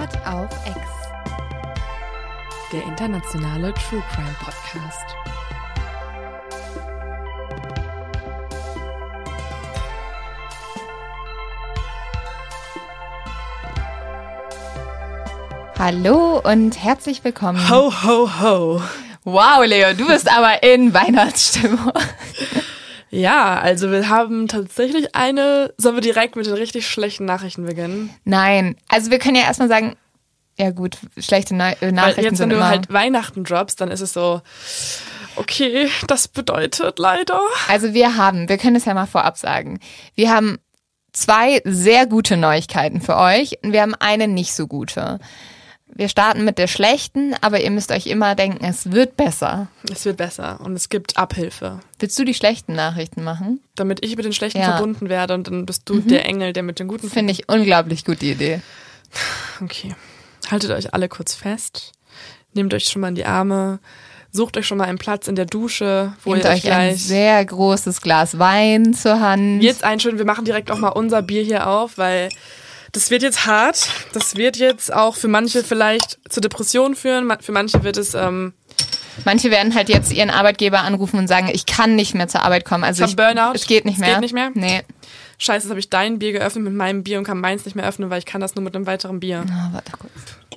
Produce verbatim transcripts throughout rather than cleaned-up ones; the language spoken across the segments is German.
Mord auf Ex. Der internationale True Crime Podcast. Hallo und herzlich willkommen. Ho, ho, ho. Wow, Leo, du bist aber in Weihnachtsstimmung. Ja, also wir haben tatsächlich eine... Sollen wir direkt mit den richtig schlechten Nachrichten beginnen? Nein, also wir können ja erstmal sagen, ja gut, schlechte Na- äh, Nachrichten Weil jetzt, sind wenn du immer... halt Weihnachten droppst, dann ist es so... Okay, das bedeutet leider... Also wir haben, wir können es ja mal vorab sagen, wir haben zwei sehr gute Neuigkeiten für euch und wir haben eine nicht so gute. Wir starten mit der schlechten, aber ihr müsst euch immer denken, es wird besser. Es wird besser und es gibt Abhilfe. Willst du die schlechten Nachrichten machen? Damit ich mit den schlechten Ja. verbunden werde und dann bist du Mhm. der Engel, der mit den guten... Finde ich unglaublich gute Idee. Okay, haltet euch alle kurz fest. Nehmt euch schon mal in die Arme. Sucht euch schon mal einen Platz in der Dusche, wo Nehmt ihr euch euch ein gleich... sehr großes Glas Wein zur Hand. Jetzt einschütten, wir machen direkt auch mal unser Bier hier auf, weil das wird jetzt hart. Das wird jetzt auch für manche vielleicht zu Depressionen führen. Für manche wird es... Ähm, Manche werden halt jetzt ihren Arbeitgeber anrufen und sagen, ich kann nicht mehr zur Arbeit kommen. Also Ich hab Burnout. Es geht nicht Es mehr. geht nicht mehr? Nee. Scheiße, jetzt habe ich dein Bier geöffnet mit meinem Bier und kann meins nicht mehr öffnen, weil ich kann das nur mit einem weiteren Bier. Oh, warte kurz.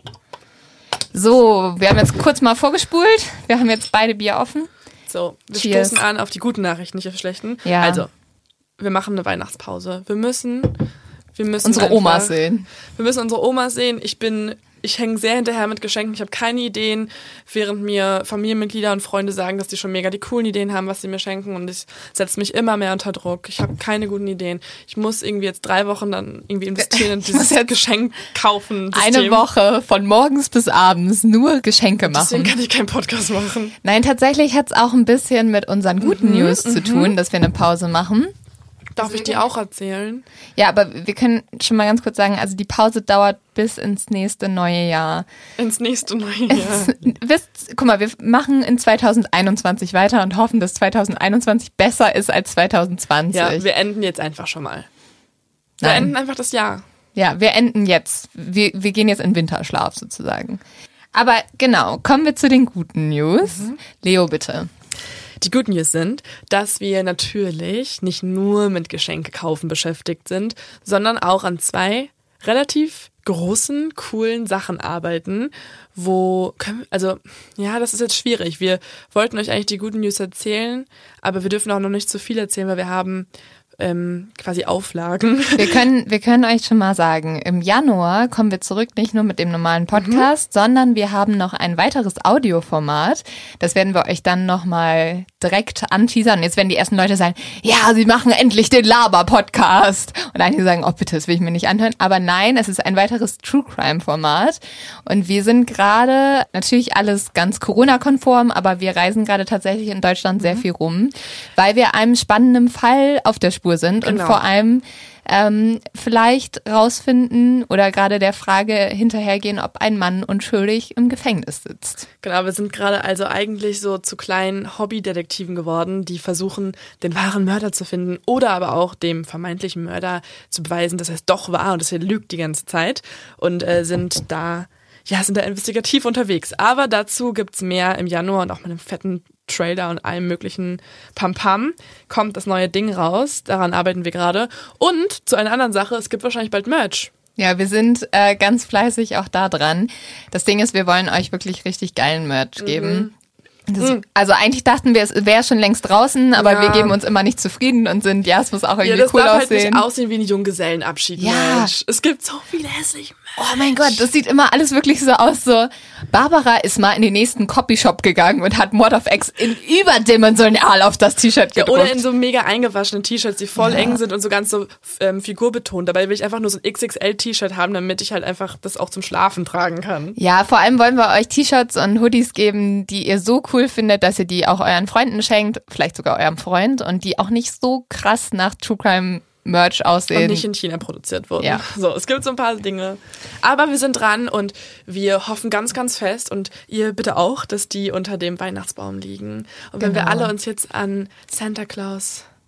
So, wir haben jetzt kurz mal vorgespult. Wir haben jetzt beide Bier offen. So, wir Cheers. stoßen an auf die guten Nachrichten, nicht auf die schlechten. Ja. Also, wir machen eine Weihnachtspause. Wir müssen... Wir müssen Unsere einfach, Omas sehen. Wir müssen unsere Omas sehen. Ich bin, ich hänge sehr hinterher mit Geschenken. Ich habe keine Ideen, während mir Familienmitglieder und Freunde sagen, dass die schon mega die coolen Ideen haben, was sie mir schenken. Und ich setze mich immer mehr unter Druck. Ich habe keine guten Ideen. Ich muss irgendwie jetzt drei Wochen dann irgendwie investieren in Ich muss dieses jetzt Geschenk kaufen. Eine Woche von morgens bis abends nur Geschenke Deswegen machen. kann ich keinen Podcast machen. Nein, tatsächlich hat es auch ein bisschen mit unseren guten Mhm, News zu tun, dass wir eine Pause machen. Darf ich dir auch erzählen? Ja, aber wir können schon mal ganz kurz sagen, also die Pause dauert bis ins nächste neue Jahr. Ins nächste neue Jahr. Wisst, guck mal, wir machen in zwanzig einundzwanzig weiter und hoffen, dass zwanzig einundzwanzig besser ist als zwanzig zwanzig. Ja, wir enden jetzt einfach schon mal. Wir Nein. enden einfach das Jahr. Ja, wir enden jetzt. Wir, wir gehen jetzt in Winterschlaf sozusagen. Aber genau, kommen wir zu den guten News. Mhm. Leo, bitte. Die Good News sind, dass wir natürlich nicht nur mit Geschenke kaufen beschäftigt sind, sondern auch an zwei relativ großen, coolen Sachen arbeiten, wo, können, also, ja, das ist jetzt schwierig. Wir wollten euch eigentlich die guten News erzählen, aber wir dürfen auch noch nicht zu viel erzählen, weil wir haben ähm, quasi Auflagen. Wir können, wir können euch schon mal sagen, im Januar kommen wir zurück, nicht nur mit dem normalen Podcast, mhm. sondern wir haben noch ein weiteres Audioformat. Das werden wir euch dann nochmal direkt anteasern. Jetzt werden die ersten Leute sagen, ja, sie machen endlich den Laber-Podcast. Und einige sagen, oh bitte, das will ich mir nicht anhören. Aber nein, es ist ein weiteres True-Crime-Format. Und wir sind gerade, natürlich alles ganz Corona-konform, aber wir reisen gerade tatsächlich in Deutschland sehr mhm. viel rum, weil wir einem spannenden Fall auf der Spur sind genau. und vor allem ähm, vielleicht rausfinden oder gerade der Frage hinterhergehen, ob ein Mann unschuldig im Gefängnis sitzt. Genau, wir sind gerade also eigentlich so zu kleinen Hobbydetektiven geworden, die versuchen, den wahren Mörder zu finden oder aber auch dem vermeintlichen Mörder zu beweisen, dass er es doch war und dass er lügt die ganze Zeit und äh, sind da, ja, sind da investigativ unterwegs. Aber dazu gibt's mehr im Januar und auch mit einem fetten Trailer und allem möglichen Pam-Pam kommt das neue Ding raus. Daran arbeiten wir gerade. Und zu einer anderen Sache, es gibt wahrscheinlich bald Merch. Ja, wir sind äh, ganz fleißig auch da dran. Das Ding ist, wir wollen euch wirklich richtig geilen Merch geben. Mhm. Das, also eigentlich dachten wir, es wäre schon längst draußen, aber ja. wir geben uns immer nicht zufrieden und sind, ja, es muss auch irgendwie ja, das cool darf aussehen. Halt nicht aussehen wie ein Junggesellenabschied. Ja. Mensch. Es gibt so viele hässliche Merch. Oh mein Gott, das sieht immer alles wirklich so aus, so Barbara ist mal in den nächsten Copyshop gegangen und hat Mord of X in überdimensional auf das T-Shirt Ja, gedruckt. oder in so mega eingewaschenen T-Shirts, die voll Ja. eng sind und so ganz so ähm, figurbetont. Dabei will ich einfach nur so ein X X L-T-Shirt haben, damit ich halt einfach das auch zum Schlafen tragen kann. Ja, vor allem wollen wir euch T-Shirts und Hoodies geben, die ihr so cool findet, dass ihr die auch euren Freunden schenkt, vielleicht sogar eurem Freund und die auch nicht so krass nach True Crime Merch aussehen. Und nicht in China produziert wurden. Ja. So, es gibt so ein paar Dinge. Aber wir sind dran und wir hoffen ganz, ganz fest und ihr bitte auch, dass die unter dem Weihnachtsbaum liegen. Und wenn Genau. wir alle uns jetzt an Santa Claus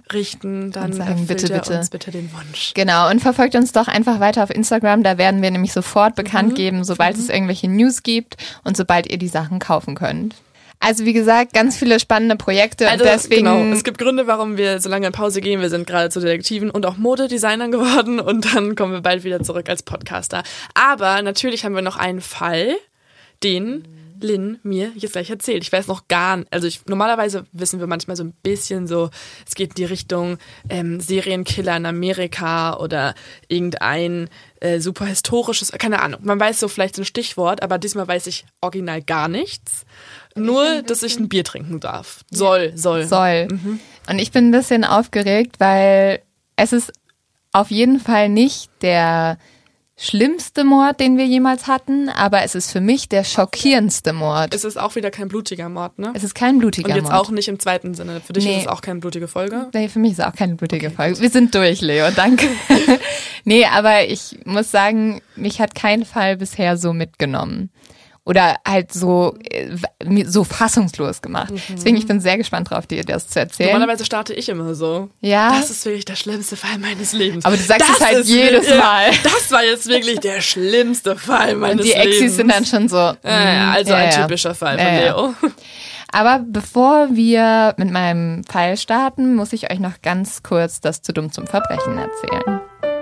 richten, dann und sagen, erfüllt bitte, er bitte. uns bitte den Wunsch. Genau, und verfolgt uns doch einfach weiter auf Instagram. Da werden wir nämlich sofort bekannt Mhm. geben, sobald mhm. es irgendwelche News gibt und sobald ihr die Sachen kaufen könnt. Also wie gesagt, ganz viele spannende Projekte. Also und deswegen genau, es gibt Gründe, warum wir so lange in Pause gehen. Wir sind gerade zu Detektiven und auch Modedesignern geworden und dann kommen wir bald wieder zurück als Podcaster. Aber natürlich haben wir noch einen Fall, den Lynn mir jetzt gleich erzählt. Ich weiß noch gar nicht, also ich, normalerweise wissen wir manchmal so ein bisschen so, es geht in die Richtung ähm, Serienkiller in Amerika oder irgendein äh, super historisches, keine Ahnung. Man weiß so vielleicht so ein Stichwort, aber diesmal weiß ich original gar nichts. Nur, dass ich ein Bier trinken darf. Soll, soll. Soll. Mhm. Und ich bin ein bisschen aufgeregt, weil es ist auf jeden Fall nicht der schlimmste Mord, den wir jemals hatten, aber es ist für mich der schockierendste Mord. Es ist auch wieder kein blutiger Mord, ne? Es ist kein blutiger Mord. Und jetzt Mord. auch nicht im zweiten Sinne. Für dich nee. ist es auch keine blutige Folge? Nee, für mich ist es auch keine blutige okay. Folge. Wir sind durch, Leo, danke. Nee, aber ich muss sagen, mich hat kein Fall bisher so mitgenommen. Oder halt so, so fassungslos gemacht. Mhm. Deswegen, ich bin sehr gespannt drauf, dir das zu erzählen. Normalerweise starte ich immer so. Ja. Das ist wirklich der schlimmste Fall meines Lebens. Aber du sagst das es halt jedes mir, Mal. Das war jetzt wirklich der schlimmste Fall meines Lebens. Und die Exis sind dann schon so. Ja, ja, also ja, ein ja. typischer Fall von ja, Leo. Ja. Aber bevor wir mit meinem Fall starten, muss ich euch noch ganz kurz das zu dumm zum Verbrechen erzählen.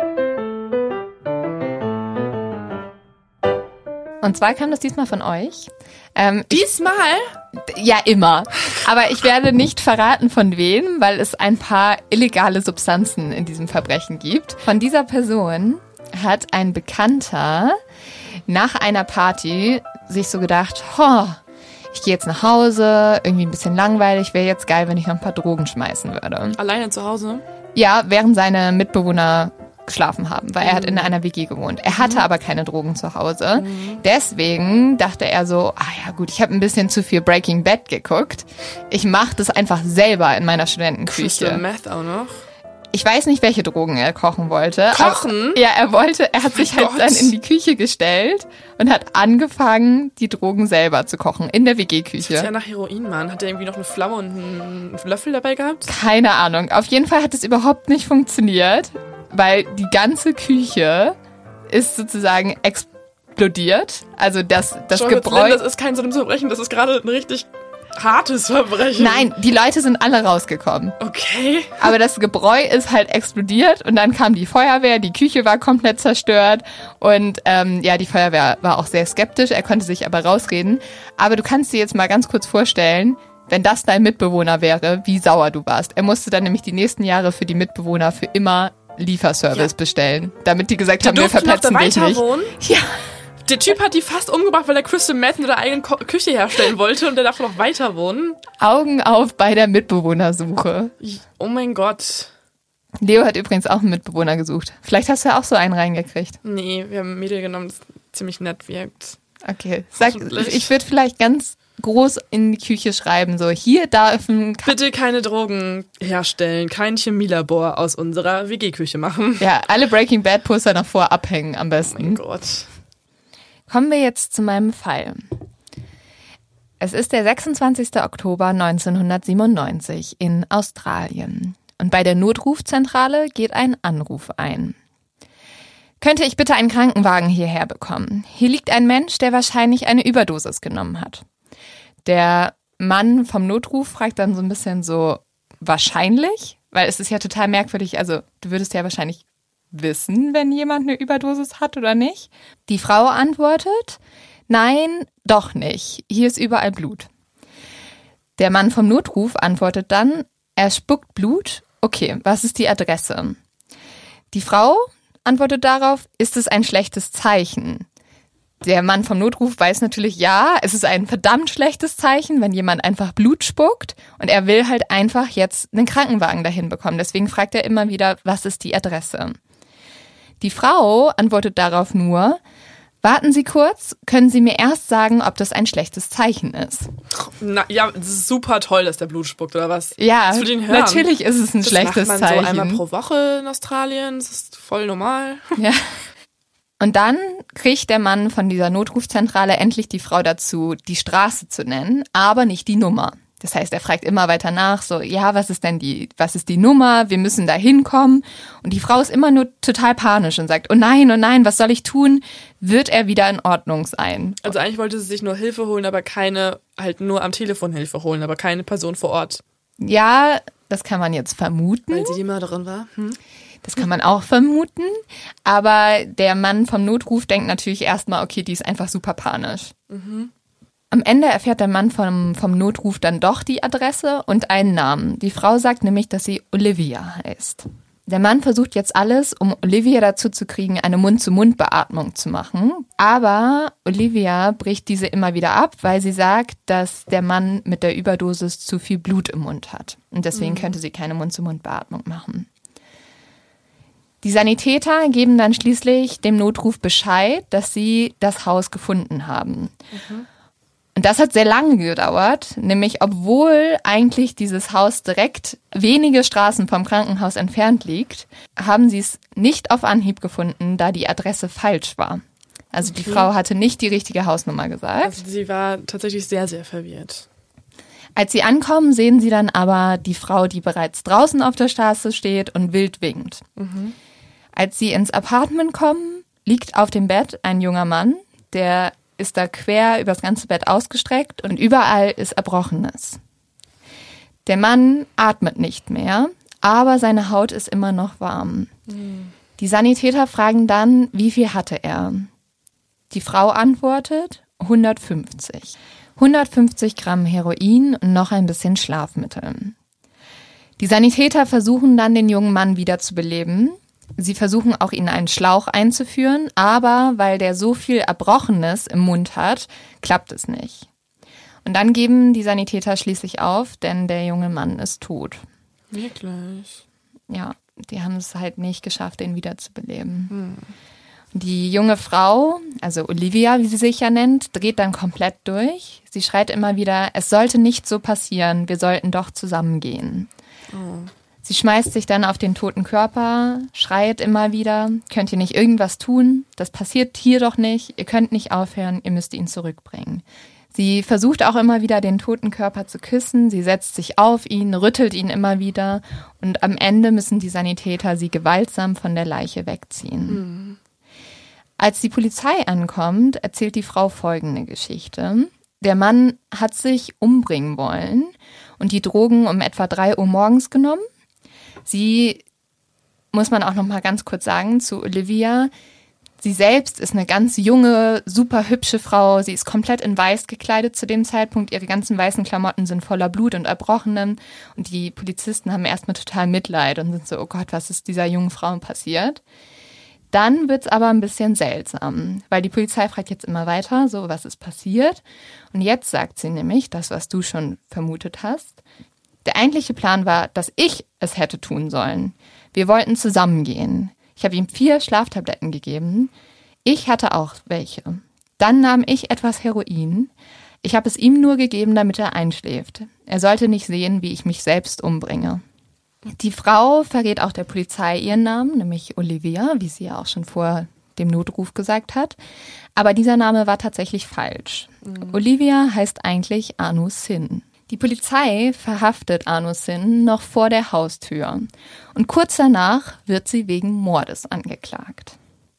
Und zwar kam das diesmal von euch. Ähm, diesmal? Ich, ja, immer. Aber ich werde nicht verraten, von wem, weil es ein paar illegale Substanzen in diesem Verbrechen gibt. Von dieser Person hat ein Bekannter nach einer Party sich so gedacht, oh, ich gehe jetzt nach Hause, irgendwie ein bisschen langweilig, wäre jetzt geil, wenn ich noch ein paar Drogen schmeißen würde. Alleine zu Hause? Ja, während seine Mitbewohner geschlafen haben, weil er hat in einer W G gewohnt. Er hatte aber keine Drogen zu Hause. Deswegen dachte er so, ah ja gut, ich habe ein bisschen zu viel Breaking Bad geguckt. Ich mache das einfach selber in meiner Studentenküche. Crystal Meth auch noch? Ich weiß nicht, welche Drogen er kochen wollte. Kochen? Aber, ja, er wollte, er hat oh sich halt Gott. dann in die Küche gestellt und hat angefangen, die Drogen selber zu kochen, in der W G-Küche. Das ist ja nach Heroin, Mann. Hat er irgendwie noch eine Flamme und einen Löffel dabei gehabt? Keine Ahnung. Auf jeden Fall hat es überhaupt nicht funktioniert, weil die ganze Küche ist sozusagen explodiert. Also das, das Schau, Gebräu... Das ist kein so ein Verbrechen, das ist gerade ein richtig hartes Verbrechen. Nein, die Leute sind alle rausgekommen. Okay. Aber das Gebräu ist halt explodiert und dann kam die Feuerwehr, die Küche war komplett zerstört und ähm, ja, die Feuerwehr war auch sehr skeptisch, er konnte sich aber rausreden. Aber du kannst dir jetzt mal ganz kurz vorstellen, wenn das dein Mitbewohner wäre, wie sauer du warst. Er musste dann nämlich die nächsten Jahre für die Mitbewohner für immer Lieferservice ja. bestellen, damit die gesagt die haben, wir verpetzen dich nicht. Wohnen? Ja. Der Typ hat die fast umgebracht, weil er Crystal Meth in der eigenen Ko- Küche herstellen wollte und der darf noch weiter wohnen. Augen auf bei der Mitbewohnersuche. Oh mein Gott. Leo hat übrigens auch einen Mitbewohner gesucht. Vielleicht hast du ja auch so einen reingekriegt. Nee, wir haben ein Mädel genommen, das ziemlich nett wirkt. Okay, sag, ich würde vielleicht ganz groß in die Küche schreiben, so hier dürfen... Bitte keine Drogen herstellen, kein Chemielabor aus unserer W G-Küche machen. Ja, alle Breaking Bad Poster davor abhängen am besten. Oh mein Gott. Kommen wir jetzt zu meinem Fall. Es ist der sechsundzwanzigster Oktober neunzehnhundertsiebenundneunzig in Australien. Und bei der Notrufzentrale geht ein Anruf ein. Könnte ich bitte einen Krankenwagen hierher bekommen? Hier liegt ein Mensch, der wahrscheinlich eine Überdosis genommen hat. Der Mann vom Notruf fragt dann so ein bisschen so, wahrscheinlich? Weil es ist ja total merkwürdig, also du würdest ja wahrscheinlich wissen, wenn jemand eine Überdosis hat oder nicht. Die Frau antwortet, nein, doch nicht. Hier ist überall Blut. Der Mann vom Notruf antwortet dann, er spuckt Blut. Okay, was ist die Adresse? Die Frau antwortet darauf, ist es ein schlechtes Zeichen? Der Mann vom Notruf weiß natürlich, ja, es ist ein verdammt schlechtes Zeichen, wenn jemand einfach Blut spuckt und er will halt einfach jetzt einen Krankenwagen dahin bekommen. Deswegen fragt er immer wieder, was ist die Adresse? Die Frau antwortet darauf nur, warten Sie kurz, können Sie mir erst sagen, ob das ein schlechtes Zeichen ist? Na, ja, es ist super toll, dass der Blut spuckt, oder was? Ja, das ihn hören. Natürlich ist es ein das schlechtes macht man Zeichen. So einmal pro Woche in Australien, das ist voll normal. Ja. Und dann kriegt der Mann von dieser Notrufzentrale endlich die Frau dazu, die Straße zu nennen, aber nicht die Nummer. Das heißt, er fragt immer weiter nach, so, ja, was ist denn die, was ist die Nummer? Wir müssen da hinkommen. Und die Frau ist immer nur total panisch und sagt, oh nein, oh nein, was soll ich tun? Wird er wieder in Ordnung sein? Also eigentlich wollte sie sich nur Hilfe holen, aber keine, halt nur am Telefon Hilfe holen, aber keine Person vor Ort. Ja, das kann man jetzt vermuten. Weil sie die Mörderin war? Hm? Das kann man auch vermuten. Aber der Mann vom Notruf denkt natürlich erstmal, okay, die ist einfach super panisch. Mhm. Am Ende erfährt der Mann vom, vom Notruf dann doch die Adresse und einen Namen. Die Frau sagt nämlich, dass sie Olivia heißt. Der Mann versucht jetzt alles, um Olivia dazu zu kriegen, eine Mund-zu-Mund-Beatmung zu machen. Aber Olivia bricht diese immer wieder ab, weil sie sagt, dass der Mann mit der Überdosis zu viel Blut im Mund hat. Und deswegen mhm. könnte sie keine Mund-zu-Mund-Beatmung machen. Die Sanitäter geben dann schließlich dem Notruf Bescheid, dass sie das Haus gefunden haben. Mhm. Und das hat sehr lange gedauert, nämlich obwohl eigentlich dieses Haus direkt wenige Straßen vom Krankenhaus entfernt liegt, haben sie es nicht auf Anhieb gefunden, da die Adresse falsch war. Also okay. Die Frau hatte nicht die richtige Hausnummer gesagt. Also sie war tatsächlich sehr, sehr verwirrt. Als sie ankommen, sehen sie dann aber die Frau, die bereits draußen auf der Straße steht und wild winkt. Mhm. Als sie ins Apartment kommen, liegt auf dem Bett ein junger Mann, der ist da quer übers ganze Bett ausgestreckt und überall ist Erbrochenes. Der Mann atmet nicht mehr, aber seine Haut ist immer noch warm. Mhm. Die Sanitäter fragen dann, wie viel hatte er? Die Frau antwortet, hundertfünfzig. hundertfünfzig Gramm Heroin und noch ein bisschen Schlafmittel. Die Sanitäter versuchen dann, den jungen Mann wiederzubeleben. Sie versuchen auch, ihn einen Schlauch einzuführen, aber weil der so viel Erbrochenes im Mund hat, klappt es nicht. Und dann geben die Sanitäter schließlich auf, denn der junge Mann ist tot. Wirklich? Ja, die haben es halt nicht geschafft, ihn wiederzubeleben. Hm. Die junge Frau, also Olivia, wie sie sich ja nennt, dreht dann komplett durch. Sie schreit immer wieder, es sollte nicht so passieren, wir sollten doch zusammengehen. Oh. Sie schmeißt sich dann auf den toten Körper, schreit immer wieder, könnt ihr nicht irgendwas tun? Das passiert hier doch nicht, ihr könnt nicht aufhören, ihr müsst ihn zurückbringen. Sie versucht auch immer wieder, den toten Körper zu küssen, sie setzt sich auf ihn, rüttelt ihn immer wieder und am Ende müssen die Sanitäter sie gewaltsam von der Leiche wegziehen. Mhm. Als die Polizei ankommt, erzählt die Frau folgende Geschichte. Der Mann hat sich umbringen wollen und die Drogen um etwa drei Uhr morgens genommen. Sie, muss man auch noch mal ganz kurz sagen, zu Olivia, sie selbst ist eine ganz junge, super hübsche Frau. Sie ist komplett in weiß gekleidet zu dem Zeitpunkt. Ihre ganzen weißen Klamotten sind voller Blut und Erbrochenem. Und die Polizisten haben erstmal total Mitleid und sind so, oh Gott, was ist dieser jungen Frau passiert? Dann wird's aber ein bisschen seltsam, weil die Polizei fragt jetzt immer weiter, so, was ist passiert? Und jetzt sagt sie nämlich, das, was du schon vermutet hast. Der eigentliche Plan war, dass ich es hätte tun sollen. Wir wollten zusammengehen. Ich habe ihm vier Schlaftabletten gegeben. Ich hatte auch welche. Dann nahm ich etwas Heroin. Ich habe es ihm nur gegeben, damit er einschläft. Er sollte nicht sehen, wie ich mich selbst umbringe. Die Frau verrät auch der Polizei ihren Namen, nämlich Olivia, wie sie ja auch schon vor dem Notruf gesagt hat. Aber dieser Name war tatsächlich falsch. Mhm. Olivia heißt eigentlich Anu Sin. Die Polizei verhaftet Anu Sin noch vor der Haustür und kurz danach wird sie wegen Mordes angeklagt.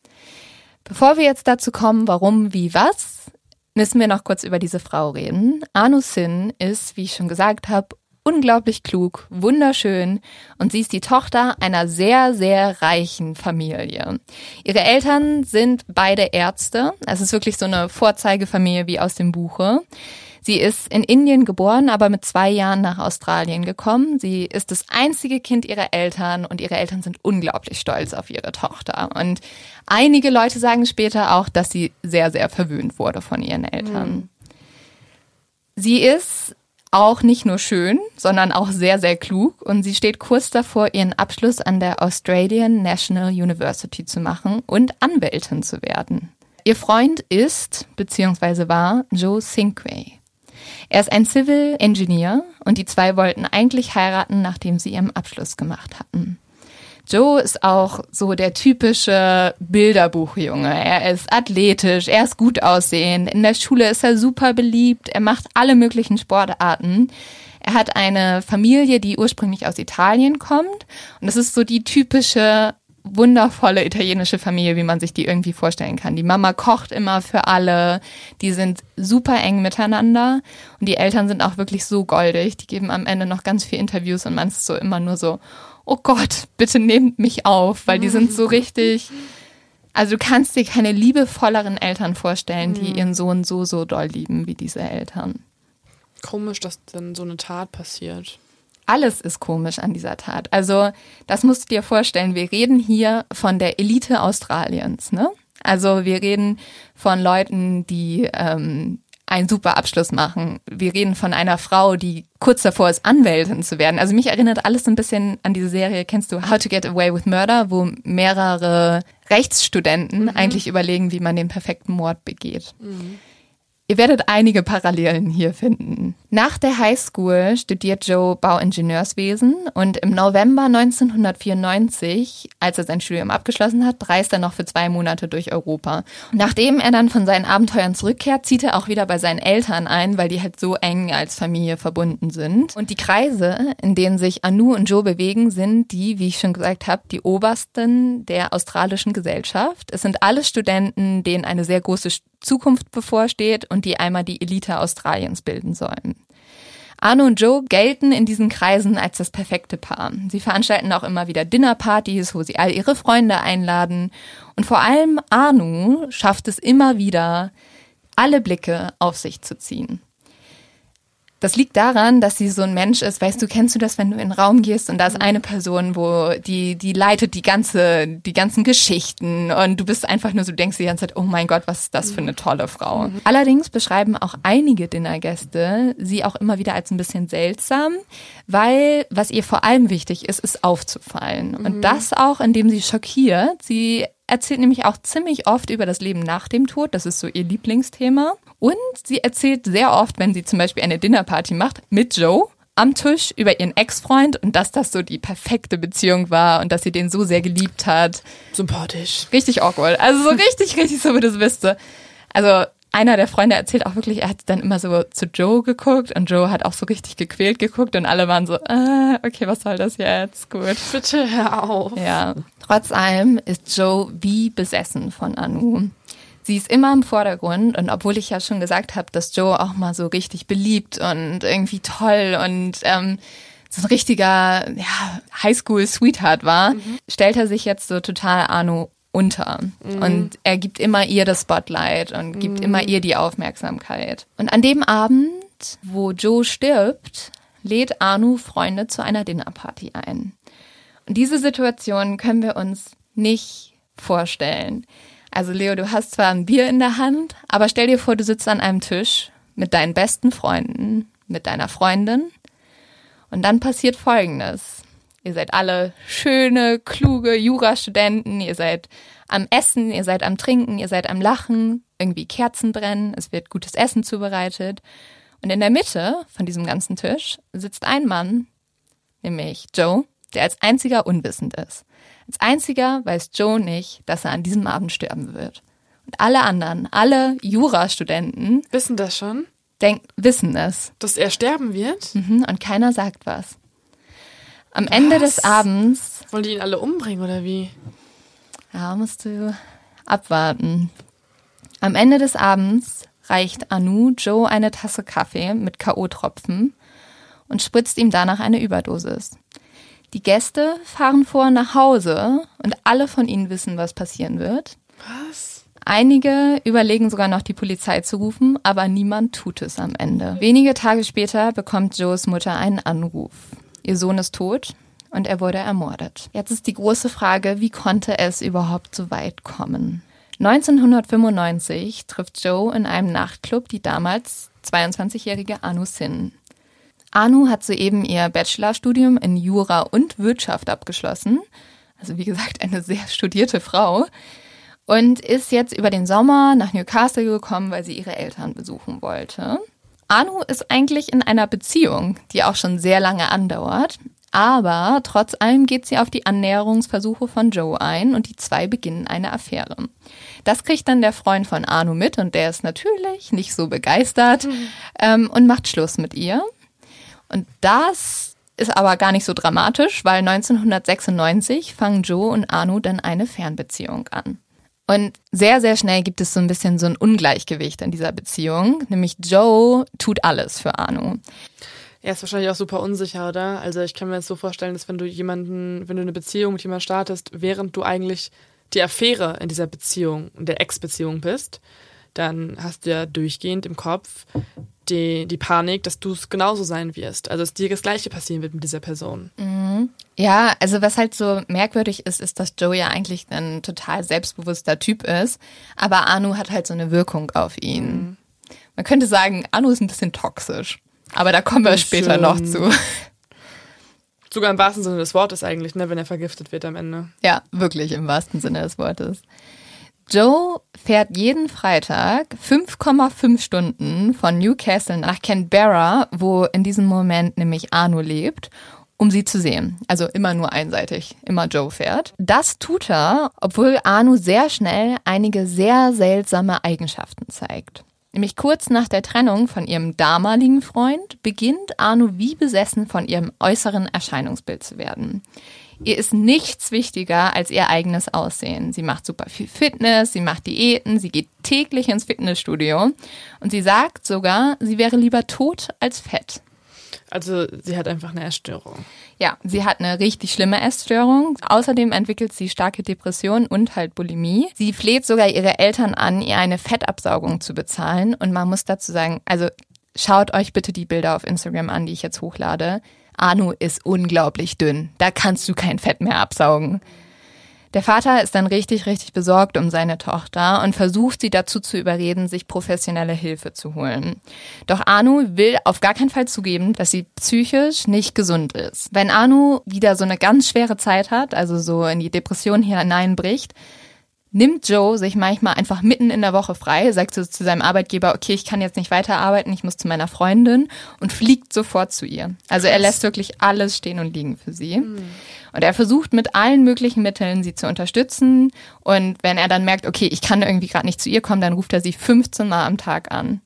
Bevor wir jetzt dazu kommen, warum, wie, was, müssen wir noch kurz über diese Frau reden. Anu Sin ist, wie ich schon gesagt habe, unglaublich klug, wunderschön und sie ist die Tochter einer sehr, sehr reichen Familie. Ihre Eltern sind beide Ärzte, es ist wirklich so eine Vorzeigefamilie wie aus dem Buche. Sie ist in Indien geboren, aber mit zwei Jahren nach Australien gekommen. Sie ist das einzige Kind ihrer Eltern und ihre Eltern sind unglaublich stolz auf ihre Tochter. Und einige Leute sagen später auch, dass sie sehr, sehr verwöhnt wurde von ihren Eltern. Mhm. Sie ist auch nicht nur schön, sondern auch sehr, sehr klug und sie steht kurz davor, ihren Abschluss an der Australian National University zu machen und Anwältin zu werden. Ihr Freund ist, beziehungsweise war, Joe Cinquay. Er ist ein Civil Engineer und die zwei wollten eigentlich heiraten, nachdem sie ihren Abschluss gemacht hatten. Joe ist auch so der typische Bilderbuchjunge. Er ist athletisch, er ist gut aussehend, in der Schule ist er super beliebt, er macht alle möglichen Sportarten. Er hat eine Familie, die ursprünglich aus Italien kommt. Und das ist so die typische wundervolle italienische Familie, wie man sich die irgendwie vorstellen kann. Die Mama kocht immer für alle, die sind super eng miteinander und die Eltern sind auch wirklich so goldig. Die geben am Ende noch ganz viel Interviews und man ist so immer nur so, oh Gott, bitte nehmt mich auf, weil die sind so richtig, also du kannst dir keine liebevolleren Eltern vorstellen, die ihren Sohn so, so doll lieben wie diese Eltern. Komisch, dass dann so eine Tat passiert. Alles ist komisch an dieser Tat. Also das musst du dir vorstellen, wir reden hier von der Elite Australiens, ne? Also wir reden von Leuten, die ähm, einen super Abschluss machen. Wir reden von einer Frau, die kurz davor ist, Anwältin zu werden. Also mich erinnert alles so ein bisschen an diese Serie, kennst du How to Get Away with Murder, wo mehrere Rechtsstudenten mhm. eigentlich überlegen, wie man den perfekten Mord begeht. Mhm. Ihr werdet einige Parallelen hier finden. Nach der Highschool studiert Joe Bauingenieurswesen und im November neunzehnhundertvierundneunzig, als er sein Studium abgeschlossen hat, reist er noch für zwei Monate durch Europa. Und nachdem er dann von seinen Abenteuern zurückkehrt, zieht er auch wieder bei seinen Eltern ein, weil die halt so eng als Familie verbunden sind. Und die Kreise, in denen sich Anu und Joe bewegen, sind die, wie ich schon gesagt habe, die obersten der australischen Gesellschaft. Es sind alles Studenten, denen eine sehr große Zukunft bevorsteht und die einmal die Elite Australiens bilden sollen. Anu und Joe gelten in diesen Kreisen als das perfekte Paar. Sie veranstalten auch immer wieder Dinnerpartys, wo sie all ihre Freunde einladen. Und vor allem Anu schafft es immer wieder, alle Blicke auf sich zu ziehen. Das liegt daran, dass sie so ein Mensch ist, weißt du, kennst du das, wenn du in den Raum gehst und da ist eine Person, wo die die leitet die ganze die ganzen Geschichten und du bist einfach nur so, denkst die ganze Zeit, oh mein Gott, was ist das für eine tolle Frau. Mhm. Allerdings beschreiben auch einige Dinnergäste sie auch immer wieder als ein bisschen seltsam, weil was ihr vor allem wichtig ist, ist aufzufallen. Mhm. Und das auch, indem sie schockiert. Sie erzählt nämlich auch ziemlich oft über das Leben nach dem Tod. Das ist so ihr Lieblingsthema. Und sie erzählt sehr oft, wenn sie zum Beispiel eine Dinnerparty macht, mit Joe am Tisch über ihren Ex-Freund und dass das so die perfekte Beziehung war und dass sie den so sehr geliebt hat. Sympathisch. Richtig awkward. Also so richtig, richtig so, wie du es wisst. Also einer der Freunde erzählt auch wirklich, er hat dann immer so zu Joe geguckt und Joe hat auch so richtig gequält geguckt und alle waren so, ah, okay, was soll das jetzt? Gut. Bitte hör auf. Ja. Trotz allem ist Joe wie besessen von Anu. Sie ist immer im Vordergrund und obwohl ich ja schon gesagt habe, dass Joe auch mal so richtig beliebt und irgendwie toll und ähm, so ein richtiger ja, Highschool-Sweetheart war, mhm. stellt er sich jetzt so total Anu unter. Mhm. Und er gibt immer ihr das Spotlight und gibt mhm. immer ihr die Aufmerksamkeit. Und an dem Abend, wo Joe stirbt, lädt Anu Freunde zu einer Dinnerparty ein. Und diese Situation können wir uns nicht vorstellen. Also Leo, du hast zwar ein Bier in der Hand, aber stell dir vor, du sitzt an einem Tisch mit deinen besten Freunden, mit deiner Freundin und dann passiert Folgendes. Ihr seid alle schöne, kluge Jurastudenten, ihr seid am Essen, ihr seid am Trinken, ihr seid am Lachen, irgendwie Kerzen brennen, es wird gutes Essen zubereitet. Und in der Mitte von diesem ganzen Tisch sitzt ein Mann, nämlich Joe, der als einziger unwissend ist. Als einziger weiß Joe nicht, dass er an diesem Abend sterben wird. Und alle anderen, alle Jurastudenten wissen das schon? Denk, wissen es. Dass er sterben wird? Mhm, und keiner sagt was. Am was? Ende des Abends... Wollen die ihn alle umbringen oder wie? Ja, musst du abwarten. Am Ende des Abends reicht Anu Joe eine Tasse Kaffee mit K O-Tropfen und spritzt ihm danach eine Überdosis. Die Gäste fahren vor nach Hause und alle von ihnen wissen, was passieren wird. Was? Einige überlegen sogar noch, die Polizei zu rufen, aber niemand tut es am Ende. Wenige Tage später bekommt Joes Mutter einen Anruf. Ihr Sohn ist tot und er wurde ermordet. Jetzt ist die große Frage, wie konnte es überhaupt so weit kommen? neunzehnhundertfünfundneunzig trifft Joe in einem Nachtclub die damals zweiundzwanzigjährige Anu Sin. Anu hat soeben ihr Bachelorstudium in Jura und Wirtschaft abgeschlossen. Also wie gesagt, eine sehr studierte Frau. Und ist jetzt über den Sommer nach Newcastle gekommen, weil sie ihre Eltern besuchen wollte. Anu ist eigentlich in einer Beziehung, die auch schon sehr lange andauert. Aber trotz allem geht sie auf die Annäherungsversuche von Joe ein und die zwei beginnen eine Affäre. Das kriegt dann der Freund von Anu mit und der ist natürlich nicht so begeistert mhm. ähm, und macht Schluss mit ihr. Und das ist aber gar nicht so dramatisch, weil neunzehnhundertsechsundneunzig fangen Joe und Anu dann eine Fernbeziehung an. Und sehr, sehr schnell gibt es so ein bisschen so ein Ungleichgewicht in dieser Beziehung, nämlich Joe tut alles für Anu. Er ist wahrscheinlich auch super unsicher, oder? Also ich kann mir jetzt so vorstellen, dass wenn du jemanden, wenn du eine Beziehung mit jemandem startest, während du eigentlich die Affäre in dieser Beziehung, in der Ex-Beziehung bist, dann hast du ja durchgehend im Kopf die, die Panik, dass du es genauso sein wirst. Also dass dir das Gleiche passieren wird mit dieser Person. Mhm. Ja, also was halt so merkwürdig ist, ist, dass Joe ja eigentlich ein total selbstbewusster Typ ist, aber Anu hat halt so eine Wirkung auf ihn. Mhm. Man könnte sagen, Anu ist ein bisschen toxisch, aber da kommen wir das später schön. noch zu. Sogar im wahrsten Sinne des Wortes eigentlich, ne, wenn er vergiftet wird am Ende. Ja, wirklich im wahrsten Sinne des Wortes. Joe fährt jeden Freitag fünf Komma fünf Stunden von Newcastle nach Canberra, wo in diesem Moment nämlich Anu lebt, um sie zu sehen. Also immer nur einseitig, immer Joe fährt. Das tut er, obwohl Anu sehr schnell einige sehr seltsame Eigenschaften zeigt. Nämlich kurz nach der Trennung von ihrem damaligen Freund beginnt Anu wie besessen von ihrem äußeren Erscheinungsbild zu werden. Ihr ist nichts wichtiger als ihr eigenes Aussehen. Sie macht super viel Fitness, sie macht Diäten, sie geht täglich ins Fitnessstudio und sie sagt sogar, sie wäre lieber tot als fett. Also sie hat einfach eine Essstörung. Ja, sie hat eine richtig schlimme Essstörung. Außerdem entwickelt sie starke Depressionen und halt Bulimie. Sie fleht sogar ihre Eltern an, ihr eine Fettabsaugung zu bezahlen. Und man muss dazu sagen, also schaut euch bitte die Bilder auf Instagram an, die ich jetzt hochlade. Anu ist unglaublich dünn. Da kannst du kein Fett mehr absaugen. Der Vater ist dann richtig, richtig besorgt um seine Tochter und versucht sie dazu zu überreden, sich professionelle Hilfe zu holen. Doch Anu will auf gar keinen Fall zugeben, dass sie psychisch nicht gesund ist. Wenn Anu wieder so eine ganz schwere Zeit hat, also so in die Depression hineinbricht, nimmt Joe sich manchmal einfach mitten in der Woche frei, sagt so zu seinem Arbeitgeber, okay, ich kann jetzt nicht weiterarbeiten, ich muss zu meiner Freundin und fliegt sofort zu ihr. Also er lässt wirklich alles stehen und liegen für sie. Mhm. Und er versucht mit allen möglichen Mitteln, sie zu unterstützen. Und wenn er dann merkt, okay, ich kann irgendwie gerade nicht zu ihr kommen, dann ruft er sie fünfzehn Mal am Tag an.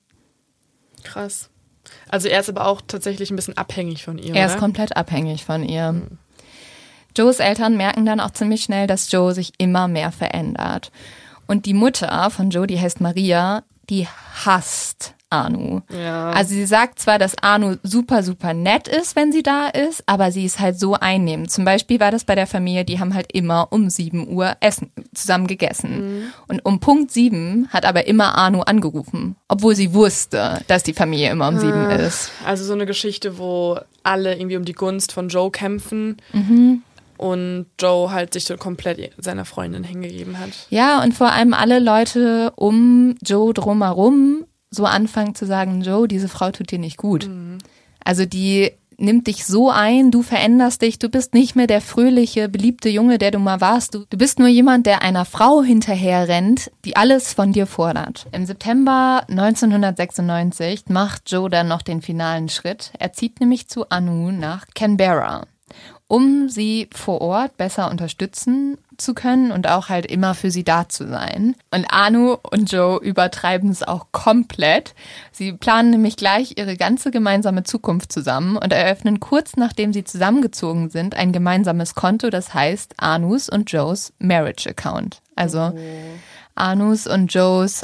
Krass. Also er ist aber auch tatsächlich ein bisschen abhängig von ihr, Er oder? ist komplett abhängig von ihr. Mhm. Joes Eltern merken dann auch ziemlich schnell, dass Joe sich immer mehr verändert. Und die Mutter von Joe, die heißt Maria, die hasst Anu. Ja. Also sie sagt zwar, dass Anu super, super nett ist, wenn sie da ist, aber sie ist halt so einnehmend. Zum Beispiel war das bei der Familie, die haben halt immer um sieben Uhr Essen zusammen gegessen. Mhm. Und um Punkt sieben hat aber immer Anu angerufen, obwohl sie wusste, dass die Familie immer um sieben äh, ist. Also so eine Geschichte, wo alle irgendwie um die Gunst von Joe kämpfen. Mhm. Und Joe halt sich so komplett seiner Freundin hingegeben hat. Ja, und vor allem alle Leute um Joe drumherum so anfangen zu sagen, Joe, diese Frau tut dir nicht gut. Mhm. Also die nimmt dich so ein, du veränderst dich, du bist nicht mehr der fröhliche, beliebte Junge, der du mal warst. Du, du bist nur jemand, der einer Frau hinterher rennt, die alles von dir fordert. Im September neunzehnhundertsechsundneunzig macht Joe dann noch den finalen Schritt. Er zieht nämlich zu Anu nach Canberra, um sie vor Ort besser unterstützen zu können und auch halt immer für sie da zu sein. Und Anu und Joe übertreiben es auch komplett. Sie planen nämlich gleich ihre ganze gemeinsame Zukunft zusammen und eröffnen kurz nachdem sie zusammengezogen sind ein gemeinsames Konto, das heißt Anus und Joes Marriage Account. Also oh. Anus und Joes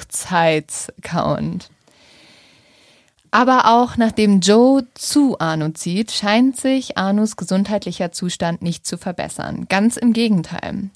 Hochzeitsaccount. Aber auch nachdem Joe zu Anu zieht, scheint sich Anus gesundheitlicher Zustand nicht zu verbessern. Ganz im Gegenteil.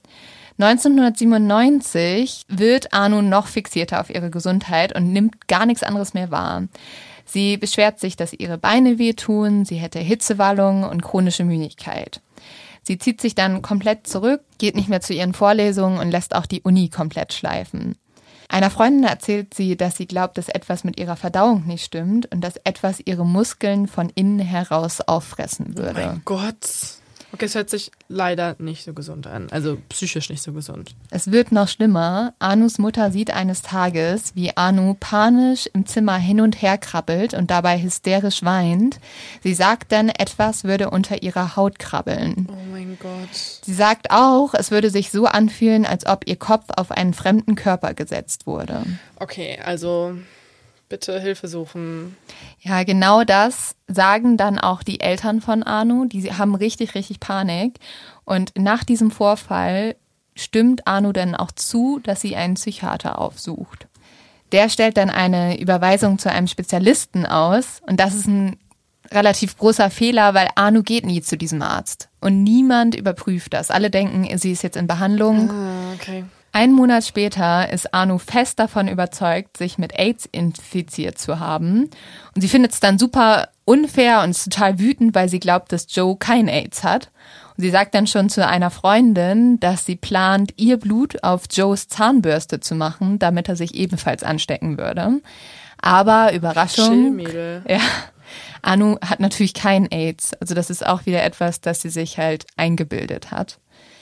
neunzehnhundertsiebenundneunzig wird Anu noch fixierter auf ihre Gesundheit und nimmt gar nichts anderes mehr wahr. Sie beschwert sich, dass ihre Beine wehtun, sie hätte Hitzewallungen und chronische Müdigkeit. Sie zieht sich dann komplett zurück, geht nicht mehr zu ihren Vorlesungen und lässt auch die Uni komplett schleifen. Einer Freundin erzählt sie, dass sie glaubt, dass etwas mit ihrer Verdauung nicht stimmt und dass etwas ihre Muskeln von innen heraus auffressen würde. Oh mein Gott. Okay, es hört sich leider nicht so gesund an. Also psychisch nicht so gesund. Es wird noch schlimmer. Anus Mutter sieht eines Tages, wie Anu panisch im Zimmer hin und her krabbelt und dabei hysterisch weint. Sie sagt dann, etwas würde unter ihrer Haut krabbeln. Oh mein Gott. Sie sagt auch, es würde sich so anfühlen, als ob ihr Kopf auf einen fremden Körper gesetzt wurde. Okay, also bitte Hilfe suchen. Ja, genau das sagen dann auch die Eltern von Anu. Die haben richtig, richtig Panik. Und nach diesem Vorfall stimmt Anu dann auch zu, dass sie einen Psychiater aufsucht. Der stellt dann eine Überweisung zu einem Spezialisten aus. Und das ist ein relativ großer Fehler, weil Anu geht nie zu diesem Arzt. Und niemand überprüft das. Alle denken, sie ist jetzt in Behandlung. Ah, okay. Einen Monat später ist Anu fest davon überzeugt, sich mit AIDS infiziert zu haben. Und sie findet es dann super unfair und ist total wütend, weil sie glaubt, dass Joe kein AIDS hat. Und sie sagt dann schon zu einer Freundin, dass sie plant, ihr Blut auf Joes Zahnbürste zu machen, damit er sich ebenfalls anstecken würde. Aber Überraschung, Chillmädel. ja, Anu hat natürlich kein AIDS. Also das ist auch wieder etwas, das sie sich halt eingebildet hat.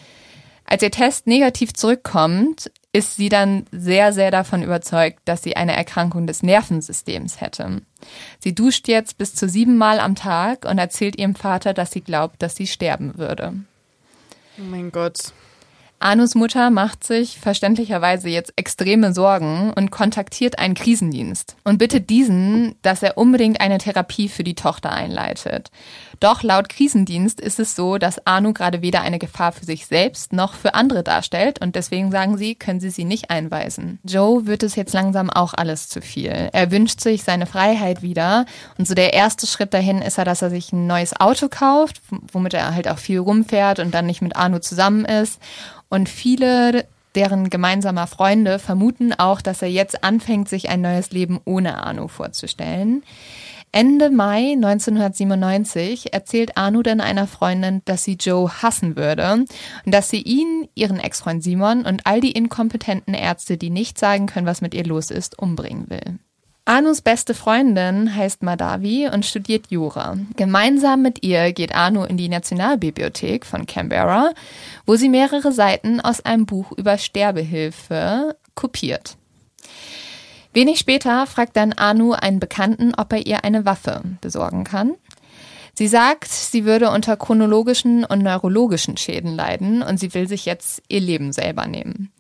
Als ihr Test negativ zurückkommt, ist sie dann sehr, sehr davon überzeugt, dass sie eine Erkrankung des Nervensystems hätte. Sie duscht jetzt bis zu siebenmal am Tag und erzählt ihrem Vater, dass sie glaubt, dass sie sterben würde. Oh mein Gott. Anus Mutter macht sich verständlicherweise jetzt extreme Sorgen und kontaktiert einen Krisendienst und bittet diesen, dass er unbedingt eine Therapie für die Tochter einleitet. Doch laut Krisendienst ist es so, dass Anu gerade weder eine Gefahr für sich selbst noch für andere darstellt und deswegen sagen sie, können sie sie nicht einweisen. Joe wird es jetzt langsam auch alles zu viel. Er wünscht sich seine Freiheit wieder und so der erste Schritt dahin ist er, dass er sich ein neues Auto kauft, womit er halt auch viel rumfährt und dann nicht mit Anu zusammen ist. Und viele deren gemeinsamer Freunde vermuten auch, dass er jetzt anfängt, sich ein neues Leben ohne Anu vorzustellen. Ende Mai neunzehnhundertsiebenundneunzig erzählt Anu dann einer Freundin, dass sie Joe hassen würde und dass sie ihn, ihren Ex-Freund Simon und all die inkompetenten Ärzte, die nicht sagen können, was mit ihr los ist, umbringen will. Anus beste Freundin heißt Mahdavi und studiert Jura. Gemeinsam mit ihr geht Anu in die Nationalbibliothek von Canberra, wo sie mehrere Seiten aus einem Buch über Sterbehilfe kopiert. Wenig später fragt dann Anu einen Bekannten, ob er ihr eine Waffe besorgen kann. Sie sagt, sie würde unter chronologischen und neurologischen Schäden leiden und sie will sich jetzt ihr Leben selber nehmen.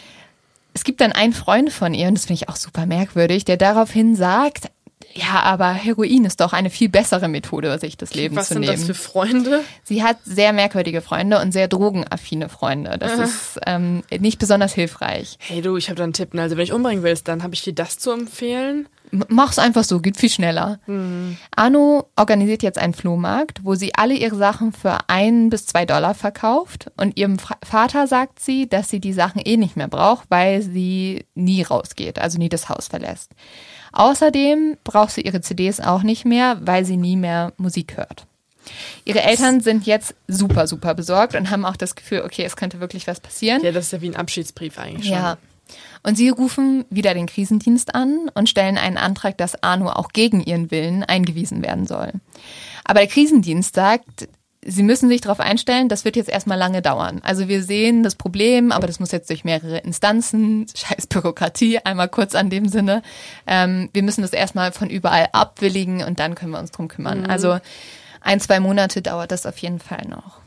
Es gibt dann einen Freund von ihr, und das finde ich auch super merkwürdig, der daraufhin sagt, ja, aber Heroin ist doch eine viel bessere Methode, sich das Leben Was zu nehmen. Was sind das für Freunde? Sie hat sehr merkwürdige Freunde und sehr drogenaffine Freunde. Das Aha. ist ähm, nicht besonders hilfreich. Hey du, ich habe da einen Tipp. Also wenn ich umbringen willst, dann habe ich dir das zu empfehlen. M- Mach's einfach so, geht viel schneller. Mhm. Anu organisiert jetzt einen Flohmarkt, wo sie alle ihre Sachen für ein bis zwei Dollar verkauft. Und ihrem Fra- Vater sagt sie, dass sie die Sachen eh nicht mehr braucht, weil sie nie rausgeht, also nie das Haus verlässt. Außerdem braucht sie ihre C Ds auch nicht mehr, weil sie nie mehr Musik hört. Ihre Eltern sind jetzt super, super besorgt und haben auch das Gefühl, okay, es könnte wirklich was passieren. Ja, das ist ja wie ein Abschiedsbrief eigentlich schon. Ja. Und sie rufen wieder den Krisendienst an und stellen einen Antrag, dass Anu auch gegen ihren Willen eingewiesen werden soll. Aber der Krisendienst sagt, sie müssen sich darauf einstellen, das wird jetzt erstmal lange dauern. Also wir sehen das Problem, aber das muss jetzt durch mehrere Instanzen, scheiß Bürokratie, einmal kurz an dem Sinne. Ähm, wir müssen das erstmal von überall abwilligen und dann können wir uns drum kümmern. Mhm. Also ein, zwei Monate dauert das auf jeden Fall noch.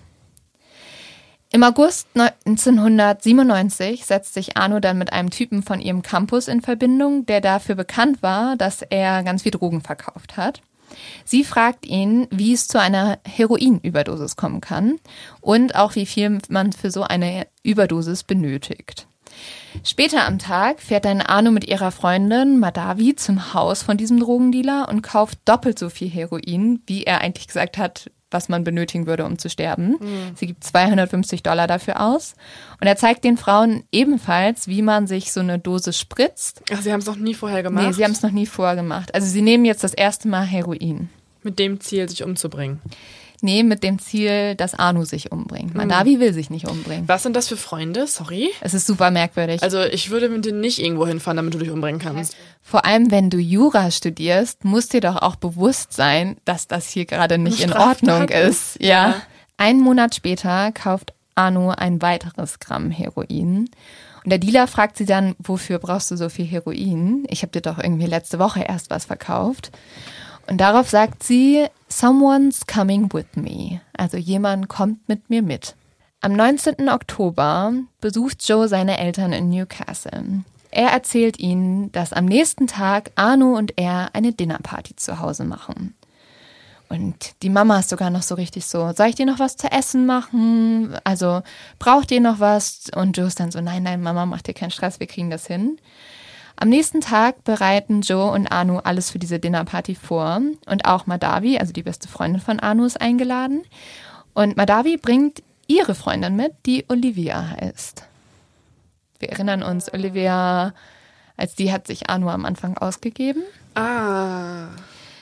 Im August neunzehnhundertsiebenundneunzig setzt sich Anu dann mit einem Typen von ihrem Campus in Verbindung, der dafür bekannt war, dass er ganz viel Drogen verkauft hat. Sie fragt ihn, wie es zu einer Heroinüberdosis kommen kann und auch wie viel man für so eine Überdosis benötigt. Später am Tag fährt dann Anu mit ihrer Freundin Mahdavi zum Haus von diesem Drogendealer und kauft doppelt so viel Heroin, wie er eigentlich gesagt hat, was man benötigen würde, um zu sterben. Mhm. Sie gibt zweihundertfünfzig Dollar dafür aus. Und er zeigt den Frauen ebenfalls, wie man sich so eine Dose spritzt. Ach, sie haben es noch nie vorher gemacht? Nee, sie haben es noch nie vorher gemacht. Also sie nehmen jetzt das erste Mal Heroin. Mit dem Ziel, sich umzubringen? Nee, mit dem Ziel, dass Anu sich umbringt. Mahdavi will sich nicht umbringen. Was sind das für Freunde? Sorry. Es ist super merkwürdig. Also ich würde mit denen nicht irgendwo hinfahren, damit du dich umbringen kannst. Vor allem, wenn du Jura studierst, muss dir doch auch bewusst sein, dass das hier gerade nicht in Ordnung ist. Ja. ja. Einen Monat später kauft Anu ein weiteres Gramm Heroin. Und der Dealer fragt sie dann, wofür brauchst du so viel Heroin? Ich habe dir doch irgendwie letzte Woche erst was verkauft. Und darauf sagt sie, someone's coming with me. Also jemand kommt mit mir mit. Am neunzehnten Oktober besucht Joe seine Eltern in Newcastle. Er erzählt ihnen, dass am nächsten Tag Anu und er eine Dinnerparty zu Hause machen. Und die Mama ist sogar noch so richtig so, soll ich dir noch was zu essen machen? Also braucht ihr noch was? Und Joe ist dann so, nein, nein, Mama, mach dir keinen Stress, wir kriegen das hin. Am nächsten Tag bereiten Joe und Anu alles für diese Dinnerparty vor. Und auch Mahdavi, also die beste Freundin von Anu, ist eingeladen. Und Mahdavi bringt ihre Freundin mit, die Olivia heißt. Wir erinnern uns, Olivia, als die hat sich Anu am Anfang ausgegeben. Ah.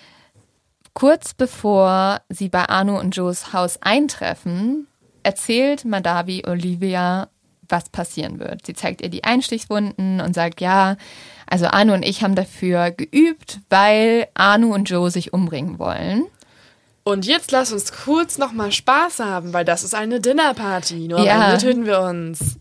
Kurz bevor sie bei Anu und Joes Haus eintreffen, erzählt Mahdavi Olivia, was passieren wird. Sie zeigt ihr die Einstichwunden und sagt, ja, also Anu und ich haben dafür geübt, weil Anu und Joe sich umbringen wollen. Und jetzt lass uns kurz nochmal Spaß haben, weil das ist eine Dinnerparty. Nur am Ja. Ende töten wir uns.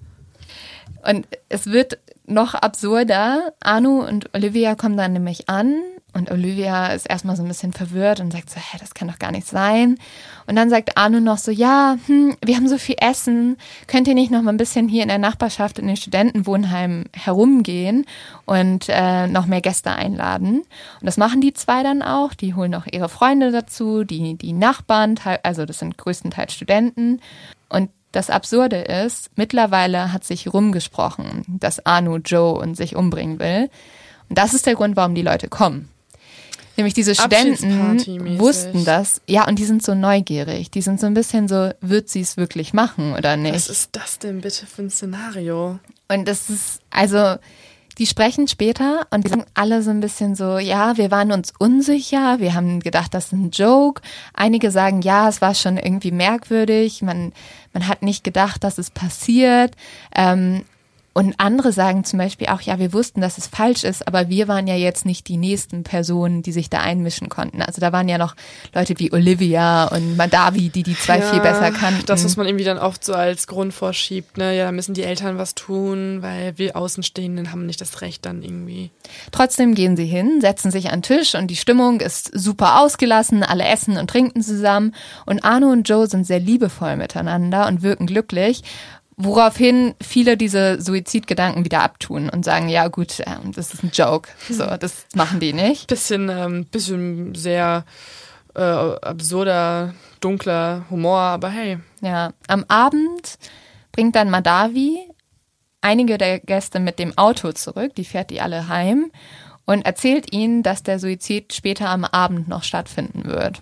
Und es wird noch absurder. Anu und Olivia kommen dann nämlich an und Olivia ist erstmal so ein bisschen verwirrt und sagt so, hä, das kann doch gar nicht sein. Und dann sagt Anu noch so, ja, hm, wir haben so viel Essen, könnt ihr nicht noch mal ein bisschen hier in der Nachbarschaft in den Studentenwohnheim herumgehen und äh, noch mehr Gäste einladen. Und das machen die zwei dann auch, die holen auch ihre Freunde dazu, die, die Nachbarn, also das sind größtenteils Studenten. Und das Absurde ist, mittlerweile hat sich rumgesprochen, dass Anu Joe und sich umbringen will. Und das ist der Grund, warum die Leute kommen. Nämlich diese Studenten Abschiedsparty-mäßig. wussten das. Ja, und die sind so neugierig. Die sind so ein bisschen so, wird sie es wirklich machen oder nicht? Was ist das denn bitte für ein Szenario? Und das ist, also, die sprechen später und die sagen alle so ein bisschen so, ja, wir waren uns unsicher, wir haben gedacht, das ist ein Joke. Einige sagen, ja, es war schon irgendwie merkwürdig, man, man hat nicht gedacht, dass es passiert. Ähm, und andere sagen zum Beispiel auch, ja, wir wussten, dass es falsch ist, aber wir waren ja jetzt nicht die nächsten Personen, die sich da einmischen konnten. Also da waren ja noch Leute wie Olivia und Mahdavi, die die zwei Ja, viel besser kannten. Das, was man irgendwie dann oft so als Grund vorschiebt, ne? Ja, da müssen die Eltern was tun, weil wir Außenstehenden haben nicht das Recht dann irgendwie. Trotzdem gehen sie hin, setzen sich an den Tisch und die Stimmung ist super ausgelassen, alle essen und trinken zusammen und Anu und Joe sind sehr liebevoll miteinander und wirken glücklich, woraufhin viele diese Suizidgedanken wieder abtun und sagen, ja gut, das ist ein Joke, so, das machen die nicht. Bisschen, ähm, bisschen sehr äh, absurder, dunkler Humor, aber hey. Ja, am Abend bringt dann Mahdavi einige der Gäste mit dem Auto zurück, die fährt die alle heim und erzählt ihnen, dass der Suizid später am Abend noch stattfinden wird.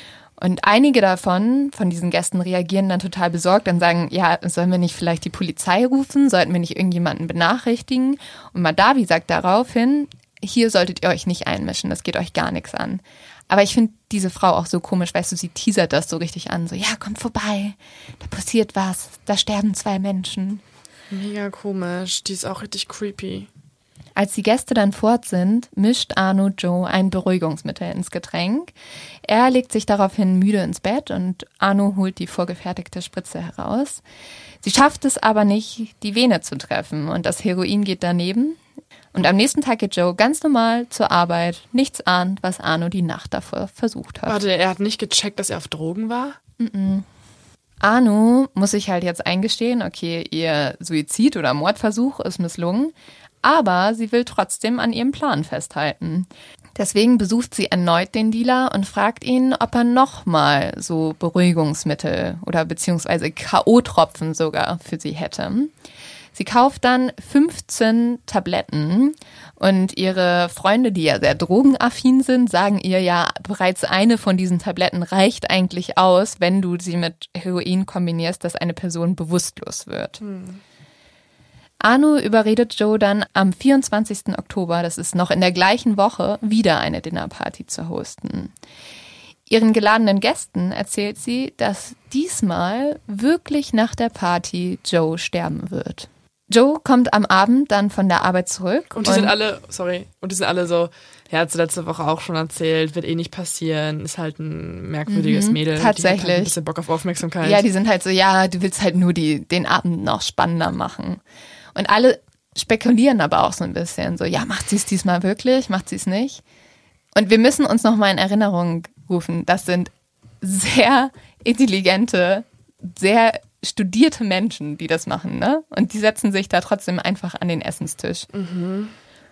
Und einige davon, von diesen Gästen, reagieren dann total besorgt und sagen, ja, sollen wir nicht vielleicht die Polizei rufen? Sollten wir nicht irgendjemanden benachrichtigen? Und Mahdavi sagt daraufhin, hier solltet ihr euch nicht einmischen, das geht euch gar nichts an. Aber ich finde diese Frau auch so komisch, weißt du, sie teasert das so richtig an, so, ja, kommt vorbei, da passiert was, da sterben zwei Menschen. Mega komisch, die ist auch richtig creepy. Als die Gäste dann fort sind, mischt Anu Joe ein Beruhigungsmittel ins Getränk. Er legt sich daraufhin müde ins Bett und Anu holt die vorgefertigte Spritze heraus. Sie schafft es aber nicht, die Vene zu treffen und das Heroin geht daneben. Und am nächsten Tag geht Joe ganz normal zur Arbeit, nichts ahnt, was Anu die Nacht davor versucht hat. Warte, er hat nicht gecheckt, dass er auf Drogen war? Mm-mm. Anu muss sich halt jetzt eingestehen, okay, ihr Suizid- oder Mordversuch ist misslungen. Aber sie will trotzdem an ihrem Plan festhalten. Deswegen besucht sie erneut den Dealer und fragt ihn, ob er nochmal so Beruhigungsmittel oder beziehungsweise K O-Tropfen sogar für sie hätte. Sie kauft dann fünfzehn Tabletten und ihre Freunde, die ja sehr drogenaffin sind, sagen ihr ja, bereits eine von diesen Tabletten reicht eigentlich aus, wenn du sie mit Heroin kombinierst, dass eine Person bewusstlos wird. Hm. Anu überredet Joe dann am vierundzwanzigsten Oktober, das ist noch in der gleichen Woche, wieder eine Dinnerparty zu hosten. Ihren geladenen Gästen erzählt sie, dass diesmal wirklich nach der Party Joe sterben wird. Joe kommt am Abend dann von der Arbeit zurück. Und die und sind alle, sorry, und die sind alle so, ja, hat sie letzte Woche auch schon erzählt, wird eh nicht passieren, ist halt ein merkwürdiges mhm, Mädel. Tatsächlich. Die hat halt ein bisschen Bock auf Aufmerksamkeit. Ja, die sind halt so, ja, du willst halt nur die, den Abend noch spannender machen. Und alle spekulieren aber auch so ein bisschen so, ja, macht sie es diesmal wirklich, macht sie es nicht? Und wir müssen uns nochmal in Erinnerung rufen, das sind sehr intelligente, sehr studierte Menschen, die das machen, ne? Und die setzen sich da trotzdem einfach an den Essenstisch. Mhm.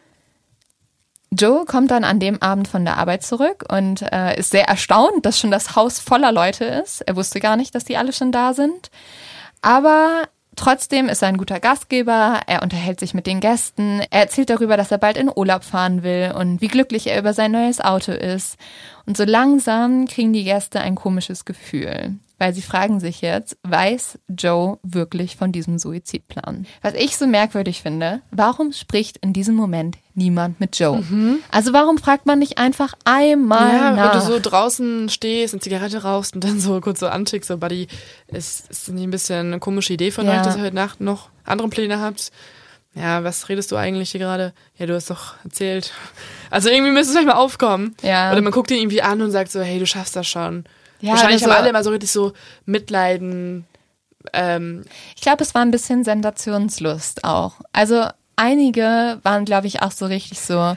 Joe kommt dann an dem Abend von der Arbeit zurück und äh, ist sehr erstaunt, dass schon das Haus voller Leute ist. Er wusste gar nicht, dass die alle schon da sind. Aber trotzdem ist er ein guter Gastgeber. Er unterhält sich mit den Gästen. Er erzählt darüber, dass er bald in Urlaub fahren will und wie glücklich er über sein neues Auto ist. Und so langsam kriegen die Gäste ein komisches Gefühl, weil sie fragen sich jetzt, weiß Joe wirklich von diesem Suizidplan? Was ich so merkwürdig finde, warum spricht in diesem Moment niemand mit Joe? Mhm. Also warum fragt man nicht einfach einmal ja, nach? wenn du so draußen stehst, eine Zigarette rauchst und dann so kurz so antickst, so Buddy, ist, ist nicht ein bisschen eine komische Idee von ja. euch, dass ihr heute Nacht noch andere Pläne habt? Ja, was redest du eigentlich hier gerade? Ja, du hast doch erzählt. Also irgendwie müsste es vielleicht mal aufkommen. Ja. Oder man guckt ihn irgendwie an und sagt so, hey, du schaffst das schon. Ja, Wahrscheinlich haben so, alle immer so richtig so Mitleiden. Ähm. Ich glaube, es war ein bisschen Sensationslust auch. Also einige waren, glaube ich, auch so richtig so,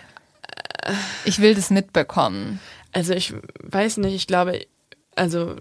ich will das mitbekommen. Also ich weiß nicht, ich glaube, also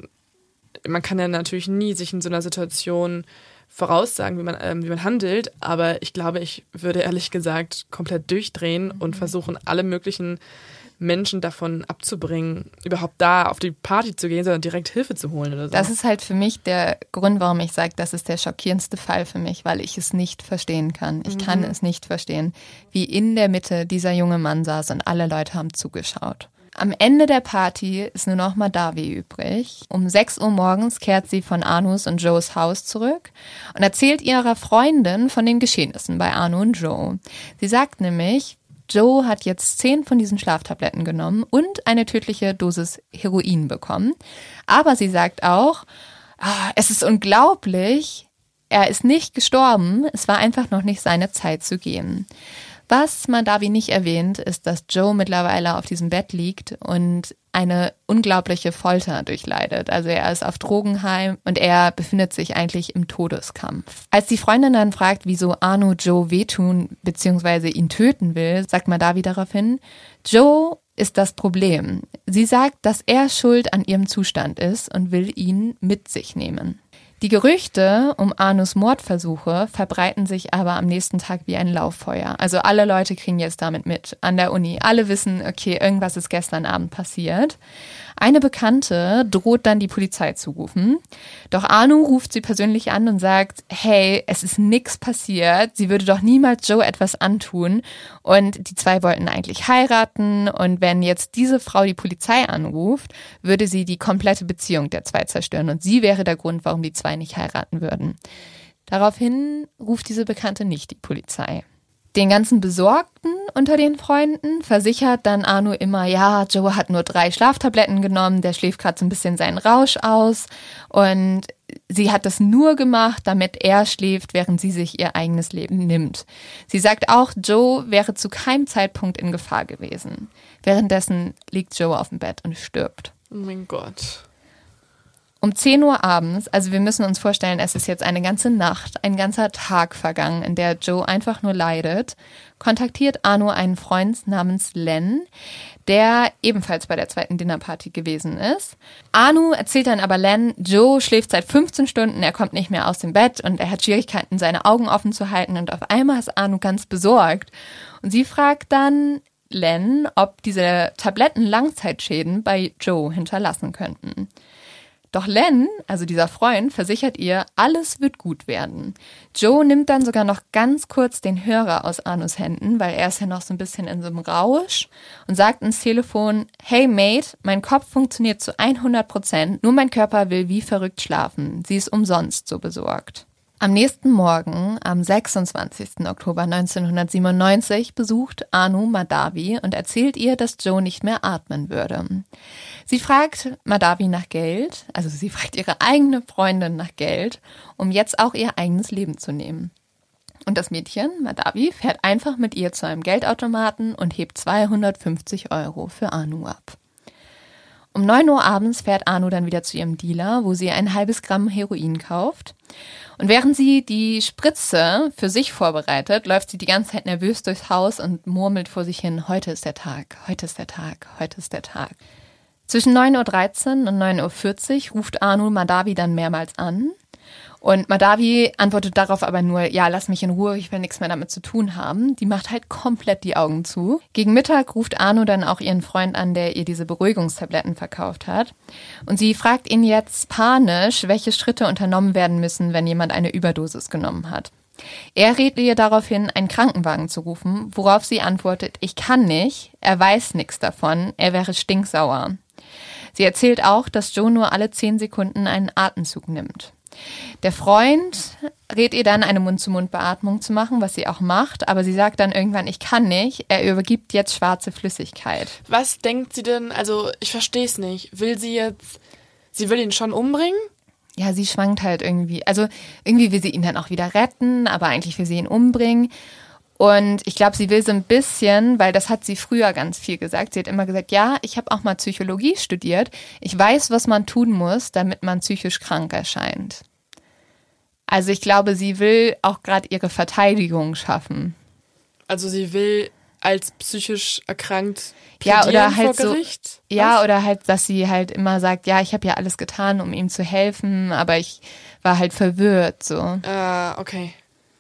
man kann ja natürlich nie sich in so einer Situation voraussagen, wie man, ähm, wie man handelt, aber ich glaube, ich würde ehrlich gesagt komplett durchdrehen und versuchen, alle möglichen Menschen davon abzubringen, überhaupt da auf die Party zu gehen, sondern direkt Hilfe zu holen oder so. Das ist halt für mich der Grund, warum ich sage, das ist der schockierendste Fall für mich, weil ich es nicht verstehen kann. Ich mhm. kann es nicht verstehen, wie in der Mitte dieser junge Mann saß und alle Leute haben zugeschaut. Am Ende der Party ist nur noch Madavi übrig. Um sechs Uhr morgens kehrt sie von Anus und Joes Haus zurück und erzählt ihrer Freundin von den Geschehnissen bei Anu und Joe. Sie sagt nämlich, Joe hat jetzt zehn von diesen Schlaftabletten genommen und eine tödliche Dosis Heroin bekommen. Aber sie sagt auch, ah, es ist unglaublich, er ist nicht gestorben, es war einfach noch nicht seine Zeit zu gehen. Was Madavi nicht erwähnt, ist, dass Joe mittlerweile auf diesem Bett liegt und eine unglaubliche Folter durchleidet. Also er ist auf Drogenheim und er befindet sich eigentlich im Todeskampf. Als die Freundin dann fragt, wieso Anu Joe wehtun bzw. ihn töten will, sagt Madavi daraufhin, Joe ist das Problem. Sie sagt, dass er schuld an ihrem Zustand ist und will ihn mit sich nehmen. Die Gerüchte um Anus Mordversuche verbreiten sich aber am nächsten Tag wie ein Lauffeuer. Also alle Leute kriegen jetzt damit mit an der Uni. Alle wissen, okay, irgendwas ist gestern Abend passiert. Eine Bekannte droht dann, die Polizei zu rufen. Doch Anu ruft sie persönlich an und sagt, hey, es ist nichts passiert. Sie würde doch niemals Joe etwas antun. Und die zwei wollten eigentlich heiraten. Und wenn jetzt diese Frau die Polizei anruft, würde sie die komplette Beziehung der zwei zerstören. Und sie wäre der Grund, warum die zwei nicht heiraten würden. Daraufhin ruft diese Bekannte nicht die Polizei. Den ganzen Besorgten unter den Freunden versichert dann Anu immer, ja, Joe hat nur drei Schlaftabletten genommen, der schläft gerade so ein bisschen seinen Rausch aus und sie hat das nur gemacht, damit er schläft, während sie sich ihr eigenes Leben nimmt. Sie sagt auch, Joe wäre zu keinem Zeitpunkt in Gefahr gewesen. Währenddessen liegt Joe auf dem Bett und stirbt. Oh mein Gott. Um zehn Uhr abends, also wir müssen uns vorstellen, es ist jetzt eine ganze Nacht, ein ganzer Tag vergangen, in der Joe einfach nur leidet, kontaktiert Anu einen Freund namens Len, der ebenfalls bei der zweiten Dinnerparty gewesen ist. Anu erzählt dann aber Len, Joe schläft seit fünfzehn Stunden, er kommt nicht mehr aus dem Bett und er hat Schwierigkeiten, seine Augen offen zu halten und auf einmal ist Anu ganz besorgt. Und sie fragt dann Len, ob diese Tabletten Langzeitschäden bei Joe hinterlassen könnten. Doch Len, also dieser Freund, versichert ihr, alles wird gut werden. Joe nimmt dann sogar noch ganz kurz den Hörer aus Anus Händen, weil er ist ja noch so ein bisschen in so einem Rausch und sagt ins Telefon, hey Mate, mein Kopf funktioniert zu hundert Prozent, nur mein Körper will wie verrückt schlafen. Sie ist umsonst so besorgt. Am nächsten Morgen, am sechsundzwanzigsten Oktober neunzehnhundertsiebenundneunzig, besucht Anu Madavi und erzählt ihr, dass Joe nicht mehr atmen würde. Sie fragt Madavi nach Geld, also sie fragt ihre eigene Freundin nach Geld, um jetzt auch ihr eigenes Leben zu nehmen. Und das Mädchen, Madavi, fährt einfach mit ihr zu einem Geldautomaten und hebt zweihundertfünfzig Euro für Anu ab. Um neun Uhr abends fährt Anu dann wieder zu ihrem Dealer, wo sie ein halbes Gramm Heroin kauft. Und während sie die Spritze für sich vorbereitet, läuft sie die ganze Zeit nervös durchs Haus und murmelt vor sich hin, heute ist der Tag, heute ist der Tag, heute ist der Tag. Zwischen neun Uhr dreizehn und neun Uhr vierzig ruft Anu Madavi dann mehrmals an. Und Mahdavi antwortet darauf aber nur, ja, lass mich in Ruhe, ich will nichts mehr damit zu tun haben. Die macht halt komplett die Augen zu. Gegen Mittag ruft Anu dann auch ihren Freund an, der ihr diese Beruhigungstabletten verkauft hat. Und sie fragt ihn jetzt panisch, welche Schritte unternommen werden müssen, wenn jemand eine Überdosis genommen hat. Er rät ihr daraufhin, einen Krankenwagen zu rufen, worauf sie antwortet, ich kann nicht, er weiß nichts davon, er wäre stinksauer. Sie erzählt auch, dass Joe nur alle zehn Sekunden einen Atemzug nimmt. Der Freund rät ihr dann, eine Mund-zu-Mund-Beatmung zu machen, was sie auch macht, aber sie sagt dann irgendwann, ich kann nicht, er übergibt jetzt schwarze Flüssigkeit. Was denkt sie denn, also ich verstehe es nicht, will sie jetzt, sie will ihn schon umbringen? Ja, sie schwankt halt irgendwie, also irgendwie will sie ihn dann auch wieder retten, aber eigentlich will sie ihn umbringen. Und ich glaube, sie will so ein bisschen, weil das hat sie früher ganz viel gesagt. Sie hat immer gesagt, ja, ich habe auch mal Psychologie studiert. Ich weiß, was man tun muss, damit man psychisch krank erscheint. Also ich glaube, sie will auch gerade ihre Verteidigung schaffen. Also sie will als psychisch erkrankt ja, oder halt vor Gericht? So, ja, oder halt, dass sie halt immer sagt, ja, ich habe ja alles getan, um ihm zu helfen, aber ich war halt verwirrt. So. Ah, uh, okay.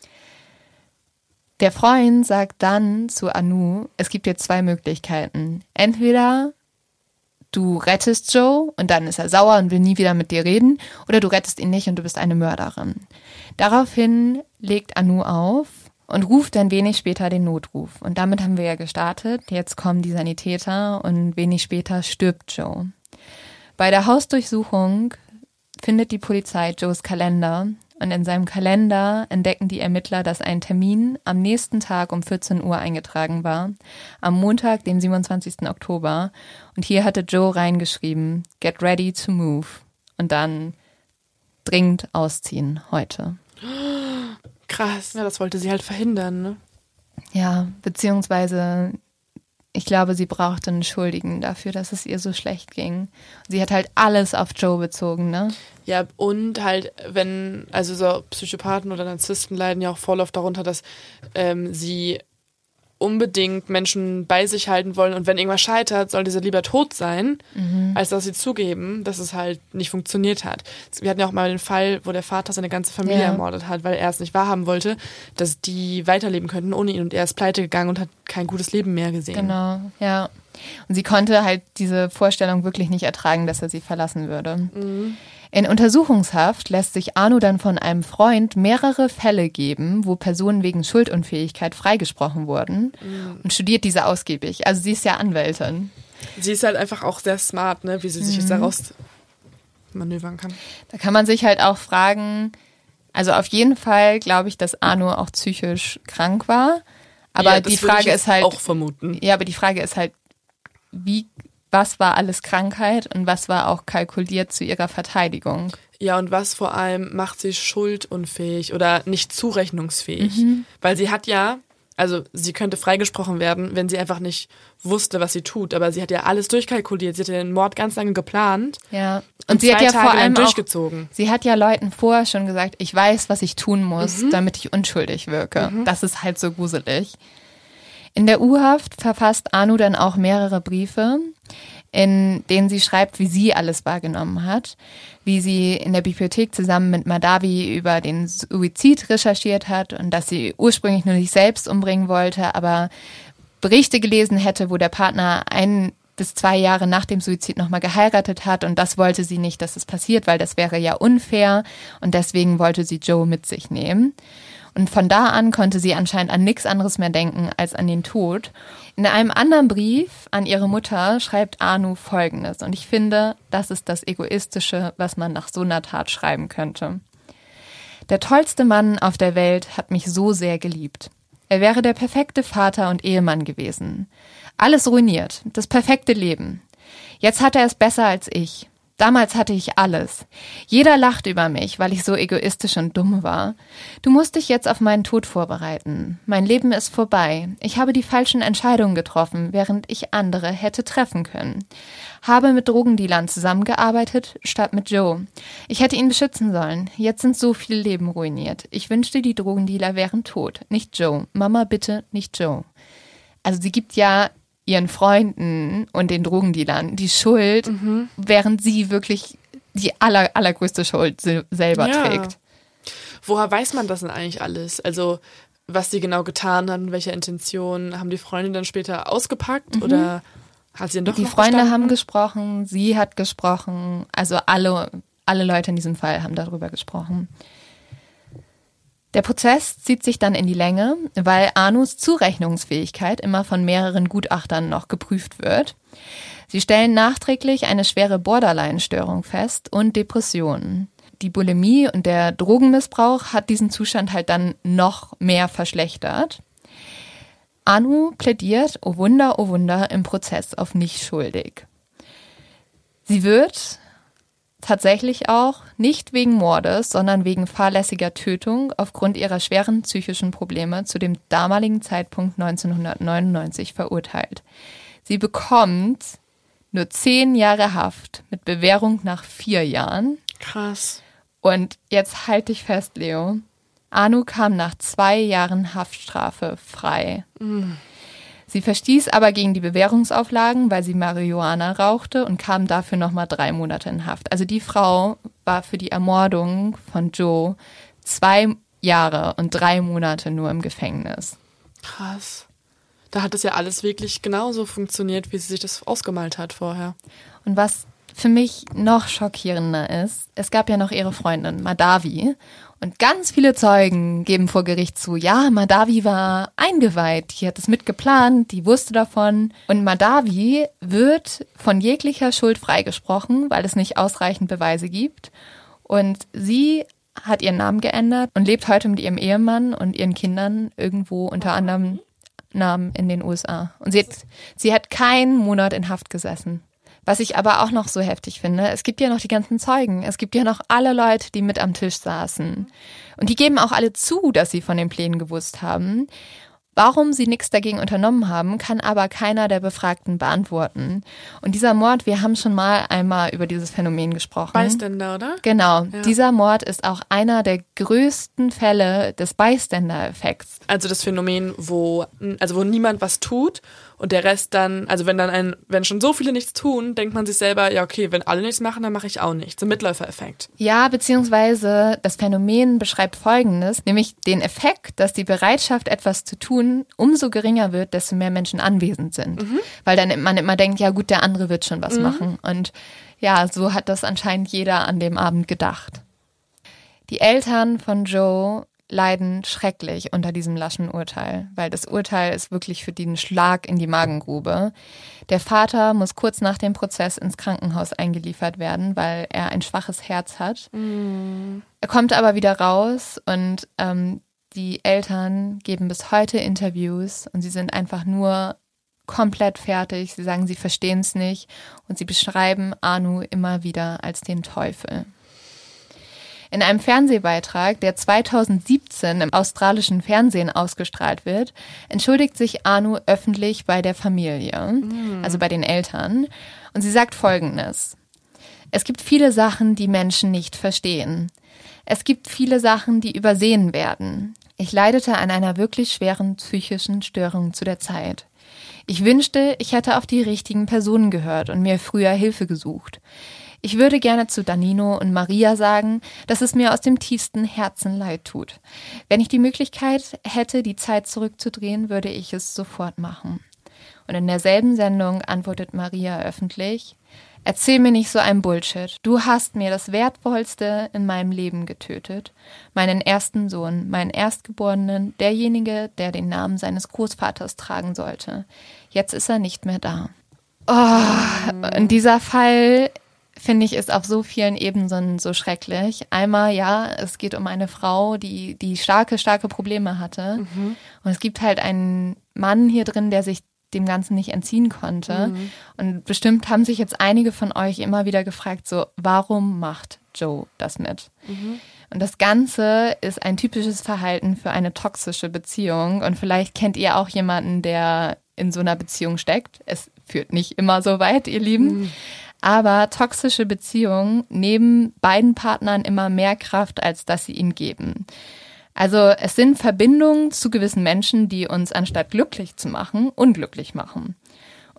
Der Freund sagt dann zu Anu, es gibt jetzt zwei Möglichkeiten. Entweder du rettest Joe und dann ist er sauer und will nie wieder mit dir reden, oder du rettest ihn nicht und du bist eine Mörderin. Daraufhin legt Anu auf und ruft dann wenig später den Notruf. Und damit haben wir ja gestartet. Jetzt kommen die Sanitäter und wenig später stirbt Joe. Bei der Hausdurchsuchung findet die Polizei Joes Kalender. Und in seinem Kalender entdecken die Ermittler, dass ein Termin am nächsten Tag um vierzehn Uhr eingetragen war, am Montag, dem siebenundzwanzigsten Oktober. Und hier hatte Joe reingeschrieben, get ready to move. Und dann dringend ausziehen heute. Krass, ja, das wollte sie halt verhindern, ne? Ja, beziehungsweise ich glaube, sie brauchte einen Schuldigen dafür, dass es ihr so schlecht ging. Sie hat halt alles auf Joe bezogen, ne? Ja, und halt, wenn, also so Psychopathen oder Narzissten leiden ja auch voll oft darunter, dass ähm, sie unbedingt Menschen bei sich halten wollen und wenn irgendwas scheitert, soll diese lieber tot sein, mhm. als dass sie zugeben, dass es halt nicht funktioniert hat. Wir hatten ja auch mal den Fall, wo der Vater seine ganze Familie ja. ermordet hat, weil er es nicht wahrhaben wollte, dass die weiterleben könnten ohne ihn und er ist pleite gegangen und hat kein gutes Leben mehr gesehen. Genau, ja. Und sie konnte halt diese Vorstellung wirklich nicht ertragen, dass er sie verlassen würde. Mhm. In Untersuchungshaft lässt sich Anu dann von einem Freund mehrere Fälle geben, wo Personen wegen Schuldunfähigkeit freigesprochen wurden mhm. und studiert diese ausgiebig. Also sie ist ja Anwältin. Sie ist halt einfach auch sehr smart, ne, wie sie sich mhm. jetzt daraus manövern kann. Da kann man sich halt auch fragen, also auf jeden Fall glaube ich, dass Anu auch psychisch krank war. Aber ja, die Frage ist halt auch vermuten. Ja, aber die Frage ist halt, wie was war alles Krankheit und was war auch kalkuliert zu ihrer Verteidigung? Ja, und was vor allem macht sie schuldunfähig oder nicht zurechnungsfähig? Mhm. Weil sie hat ja, also sie könnte freigesprochen werden, wenn sie einfach nicht wusste, was sie tut. Aber sie hat ja alles durchkalkuliert. Sie hat ja den Mord ganz lange geplant. Ja. Und, und sie zwei hat ja Tage vor allem lang durchgezogen. Auch, sie hat ja Leuten vorher schon gesagt, ich weiß, was ich tun muss, mhm. damit ich unschuldig wirke. Mhm. Das ist halt so gruselig. In der U-Haft verfasst Anu dann auch mehrere Briefe, in denen sie schreibt, wie sie alles wahrgenommen hat, wie sie in der Bibliothek zusammen mit Mahdavi über den Suizid recherchiert hat und dass sie ursprünglich nur sich selbst umbringen wollte, aber Berichte gelesen hätte, wo der Partner ein bis zwei Jahre nach dem Suizid nochmal geheiratet hat und das wollte sie nicht, dass es passiert, weil das wäre ja unfair und deswegen wollte sie Joe mit sich nehmen. Und von da an konnte sie anscheinend an nichts anderes mehr denken als an den Tod. In einem anderen Brief an ihre Mutter schreibt Anu Folgendes. Und ich finde, das ist das Egoistische, was man nach so einer Tat schreiben könnte. Der tollste Mann auf der Welt hat mich so sehr geliebt. Er wäre der perfekte Vater und Ehemann gewesen. Alles ruiniert, das perfekte Leben. Jetzt hat er es besser als ich. Damals hatte ich alles. Jeder lacht über mich, weil ich so egoistisch und dumm war. Du musst dich jetzt auf meinen Tod vorbereiten. Mein Leben ist vorbei. Ich habe die falschen Entscheidungen getroffen, während ich andere hätte treffen können. Habe mit Drogendealern zusammengearbeitet, statt mit Joe. Ich hätte ihn beschützen sollen. Jetzt sind so viele Leben ruiniert. Ich wünschte, die Drogendealer wären tot. Nicht Joe. Mama, bitte, nicht Joe. Also sie gibt ja ihren Freunden und den Drogendealern die Schuld, mhm. während sie wirklich die aller, allergrößte Schuld selber ja. trägt. Woher weiß man das denn eigentlich alles? Also was sie genau getan haben, welche Intention, haben die Freunde dann später ausgepackt mhm. oder hat sie dann doch Die noch Freunde gestanden? haben gesprochen, sie hat gesprochen, also alle, alle Leute in diesem Fall haben darüber gesprochen. Der Prozess zieht sich dann in die Länge, weil Anus Zurechnungsfähigkeit immer von mehreren Gutachtern noch geprüft wird. Sie stellen nachträglich eine schwere Borderline-Störung fest und Depressionen. Die Bulimie und der Drogenmissbrauch hat diesen Zustand halt dann noch mehr verschlechtert. Anu plädiert, oh Wunder, oh Wunder, im Prozess auf nicht schuldig. Sie wird tatsächlich auch nicht wegen Mordes, sondern wegen fahrlässiger Tötung aufgrund ihrer schweren psychischen Probleme zu dem damaligen Zeitpunkt neunzehnhundertneunundneunzig verurteilt. Sie bekommt nur zehn Jahre Haft mit Bewährung nach vier Jahren. Krass. Und jetzt halt dich fest, Leo. Anu kam nach zwei Jahren Haftstrafe frei. Mm. Sie verstieß aber gegen die Bewährungsauflagen, weil sie Marihuana rauchte und kam dafür nochmal drei Monate in Haft. Also die Frau war für die Ermordung von Joe zwei Jahre und drei Monate nur im Gefängnis. Krass. Da hat es ja alles wirklich genauso funktioniert, wie sie sich das ausgemalt hat vorher. Und was für mich noch schockierender ist, es gab ja noch ihre Freundin Mahdavi und ganz viele Zeugen geben vor Gericht zu, ja, Mahdavi war eingeweiht, die hat es mitgeplant, die wusste davon und Mahdavi wird von jeglicher Schuld freigesprochen, weil es nicht ausreichend Beweise gibt und sie hat ihren Namen geändert und lebt heute mit ihrem Ehemann und ihren Kindern irgendwo unter anderem Namen in den U S A und sie hat, sie hat keinen Monat in Haft gesessen. Was ich aber auch noch so heftig finde, es gibt ja noch die ganzen Zeugen, es gibt ja noch alle Leute, die mit am Tisch saßen. Und die geben auch alle zu, dass sie von den Plänen gewusst haben. Warum sie nichts dagegen unternommen haben, kann aber keiner der Befragten beantworten. Und dieser Mord, wir haben schon mal einmal über dieses Phänomen gesprochen. Bystander, oder? Genau. Ja. Dieser Mord ist auch einer der größten Fälle des Bystander-Effekts. Also das Phänomen, wo, also wo niemand was tut und der Rest dann, also wenn dann ein, wenn schon so viele nichts tun, denkt man sich selber, ja okay, wenn alle nichts machen, dann mache ich auch nichts. Ein Mitläufereffekt. Ja, beziehungsweise das Phänomen beschreibt Folgendes, nämlich den Effekt, dass die Bereitschaft, etwas zu tun, umso geringer wird, desto mehr Menschen anwesend sind. Mhm. Weil dann man immer denkt, ja gut, der andere wird schon was mhm. machen. Und ja, so hat das anscheinend jeder an dem Abend gedacht. Die Eltern von Joe leiden schrecklich unter diesem laschen Urteil, weil das Urteil ist wirklich für die ein Schlag in die Magengrube. Der Vater muss kurz nach dem Prozess ins Krankenhaus eingeliefert werden, weil er ein schwaches Herz hat. Mm. Er kommt aber wieder raus und ähm, die Eltern geben bis heute Interviews und sie sind einfach nur komplett fertig. Sie sagen, sie verstehen es nicht und sie beschreiben Anu immer wieder als den Teufel. In einem Fernsehbeitrag, der zweitausendsiebzehn im australischen Fernsehen ausgestrahlt wird, entschuldigt sich Anu öffentlich bei der Familie, mhm. also bei den Eltern. Und sie sagt Folgendes: Es gibt viele Sachen, die Menschen nicht verstehen. Es gibt viele Sachen, die übersehen werden. Ich leidete an einer wirklich schweren psychischen Störung zu der Zeit. Ich wünschte, ich hätte auf die richtigen Personen gehört und mir früher Hilfe gesucht. Ich würde gerne zu Danilo und Maria sagen, dass es mir aus dem tiefsten Herzen leid tut. Wenn ich die Möglichkeit hätte, die Zeit zurückzudrehen, würde ich es sofort machen. Und in derselben Sendung antwortet Maria öffentlich: Erzähl mir nicht so einen Bullshit. Du hast mir das Wertvollste in meinem Leben getötet. Meinen ersten Sohn, meinen Erstgeborenen, derjenige, der den Namen seines Großvaters tragen sollte. Jetzt ist er nicht mehr da. Oh, in dieser Fall, finde ich, ist auf so vielen Ebenen so schrecklich. Einmal, ja, es geht um eine Frau, die, die starke, starke Probleme hatte. Mhm. Und es gibt halt einen Mann hier drin, der sich dem Ganzen nicht entziehen konnte. Mhm. Und bestimmt haben sich jetzt einige von euch immer wieder gefragt, so, warum macht Joe das mit? Mhm. Und das Ganze ist ein typisches Verhalten für eine toxische Beziehung. Und vielleicht kennt ihr auch jemanden, der in so einer Beziehung steckt. Es führt nicht immer so weit, ihr Lieben. Mhm. Aber toxische Beziehungen nehmen beiden Partnern immer mehr Kraft, als dass sie ihnen geben. Also es sind Verbindungen zu gewissen Menschen, die uns anstatt glücklich zu machen, unglücklich machen.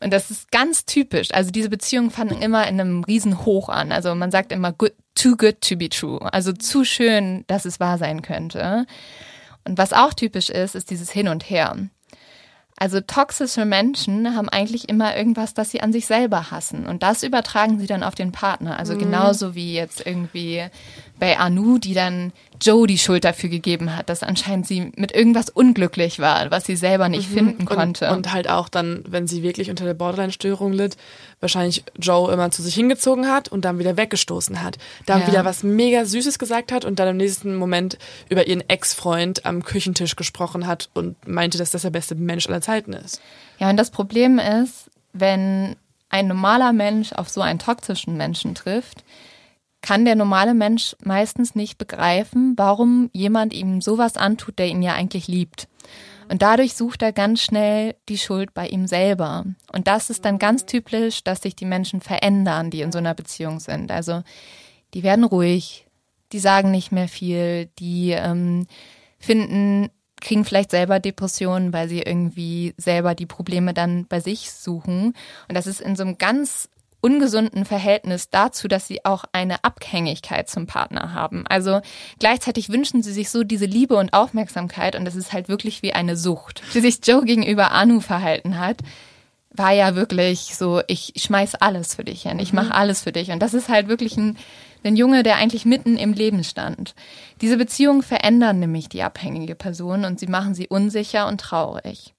Und das ist ganz typisch. Also diese Beziehungen fangen immer in einem riesen Hoch an. Also man sagt immer good, too good to be true. Also zu schön, dass es wahr sein könnte. Und was auch typisch ist, ist dieses Hin und Her. Also toxische Menschen haben eigentlich immer irgendwas, das sie an sich selber hassen. Und das übertragen sie dann auf den Partner. Also mhm. genauso wie jetzt irgendwie bei Anu, die dann Joe die Schuld dafür gegeben hat, dass anscheinend sie mit irgendwas unglücklich war, was sie selber nicht mhm. finden konnte. Und, und halt auch dann, wenn sie wirklich unter der Borderline-Störung litt, wahrscheinlich Joe immer zu sich hingezogen hat und dann wieder weggestoßen hat. Dann ja. wieder was mega Süßes gesagt hat und dann im nächsten Moment über ihren Ex-Freund am Küchentisch gesprochen hat und meinte, dass das der beste Mensch aller Zeiten ist. Ja, und das Problem ist, wenn ein normaler Mensch auf so einen toxischen Menschen trifft, kann der normale Mensch meistens nicht begreifen, warum jemand ihm sowas antut, der ihn ja eigentlich liebt. Und dadurch sucht er ganz schnell die Schuld bei ihm selber. Und das ist dann ganz typisch, dass sich die Menschen verändern, die in so einer Beziehung sind. Also die werden ruhig, die sagen nicht mehr viel, die ähm, finden, kriegen vielleicht selber Depressionen, weil sie irgendwie selber die Probleme dann bei sich suchen. Und das ist in so einem ganz ungesunden Verhältnis dazu, dass sie auch eine Abhängigkeit zum Partner haben. Also gleichzeitig wünschen sie sich so diese Liebe und Aufmerksamkeit und das ist halt wirklich wie eine Sucht. Wie sich Joe gegenüber Anu verhalten hat, war ja wirklich so, ich schmeiß alles für dich hin, ich mache alles für dich. Und das ist halt wirklich ein, ein Junge, der eigentlich mitten im Leben stand. Diese Beziehungen verändern nämlich die abhängige Person und sie machen sie unsicher und traurig.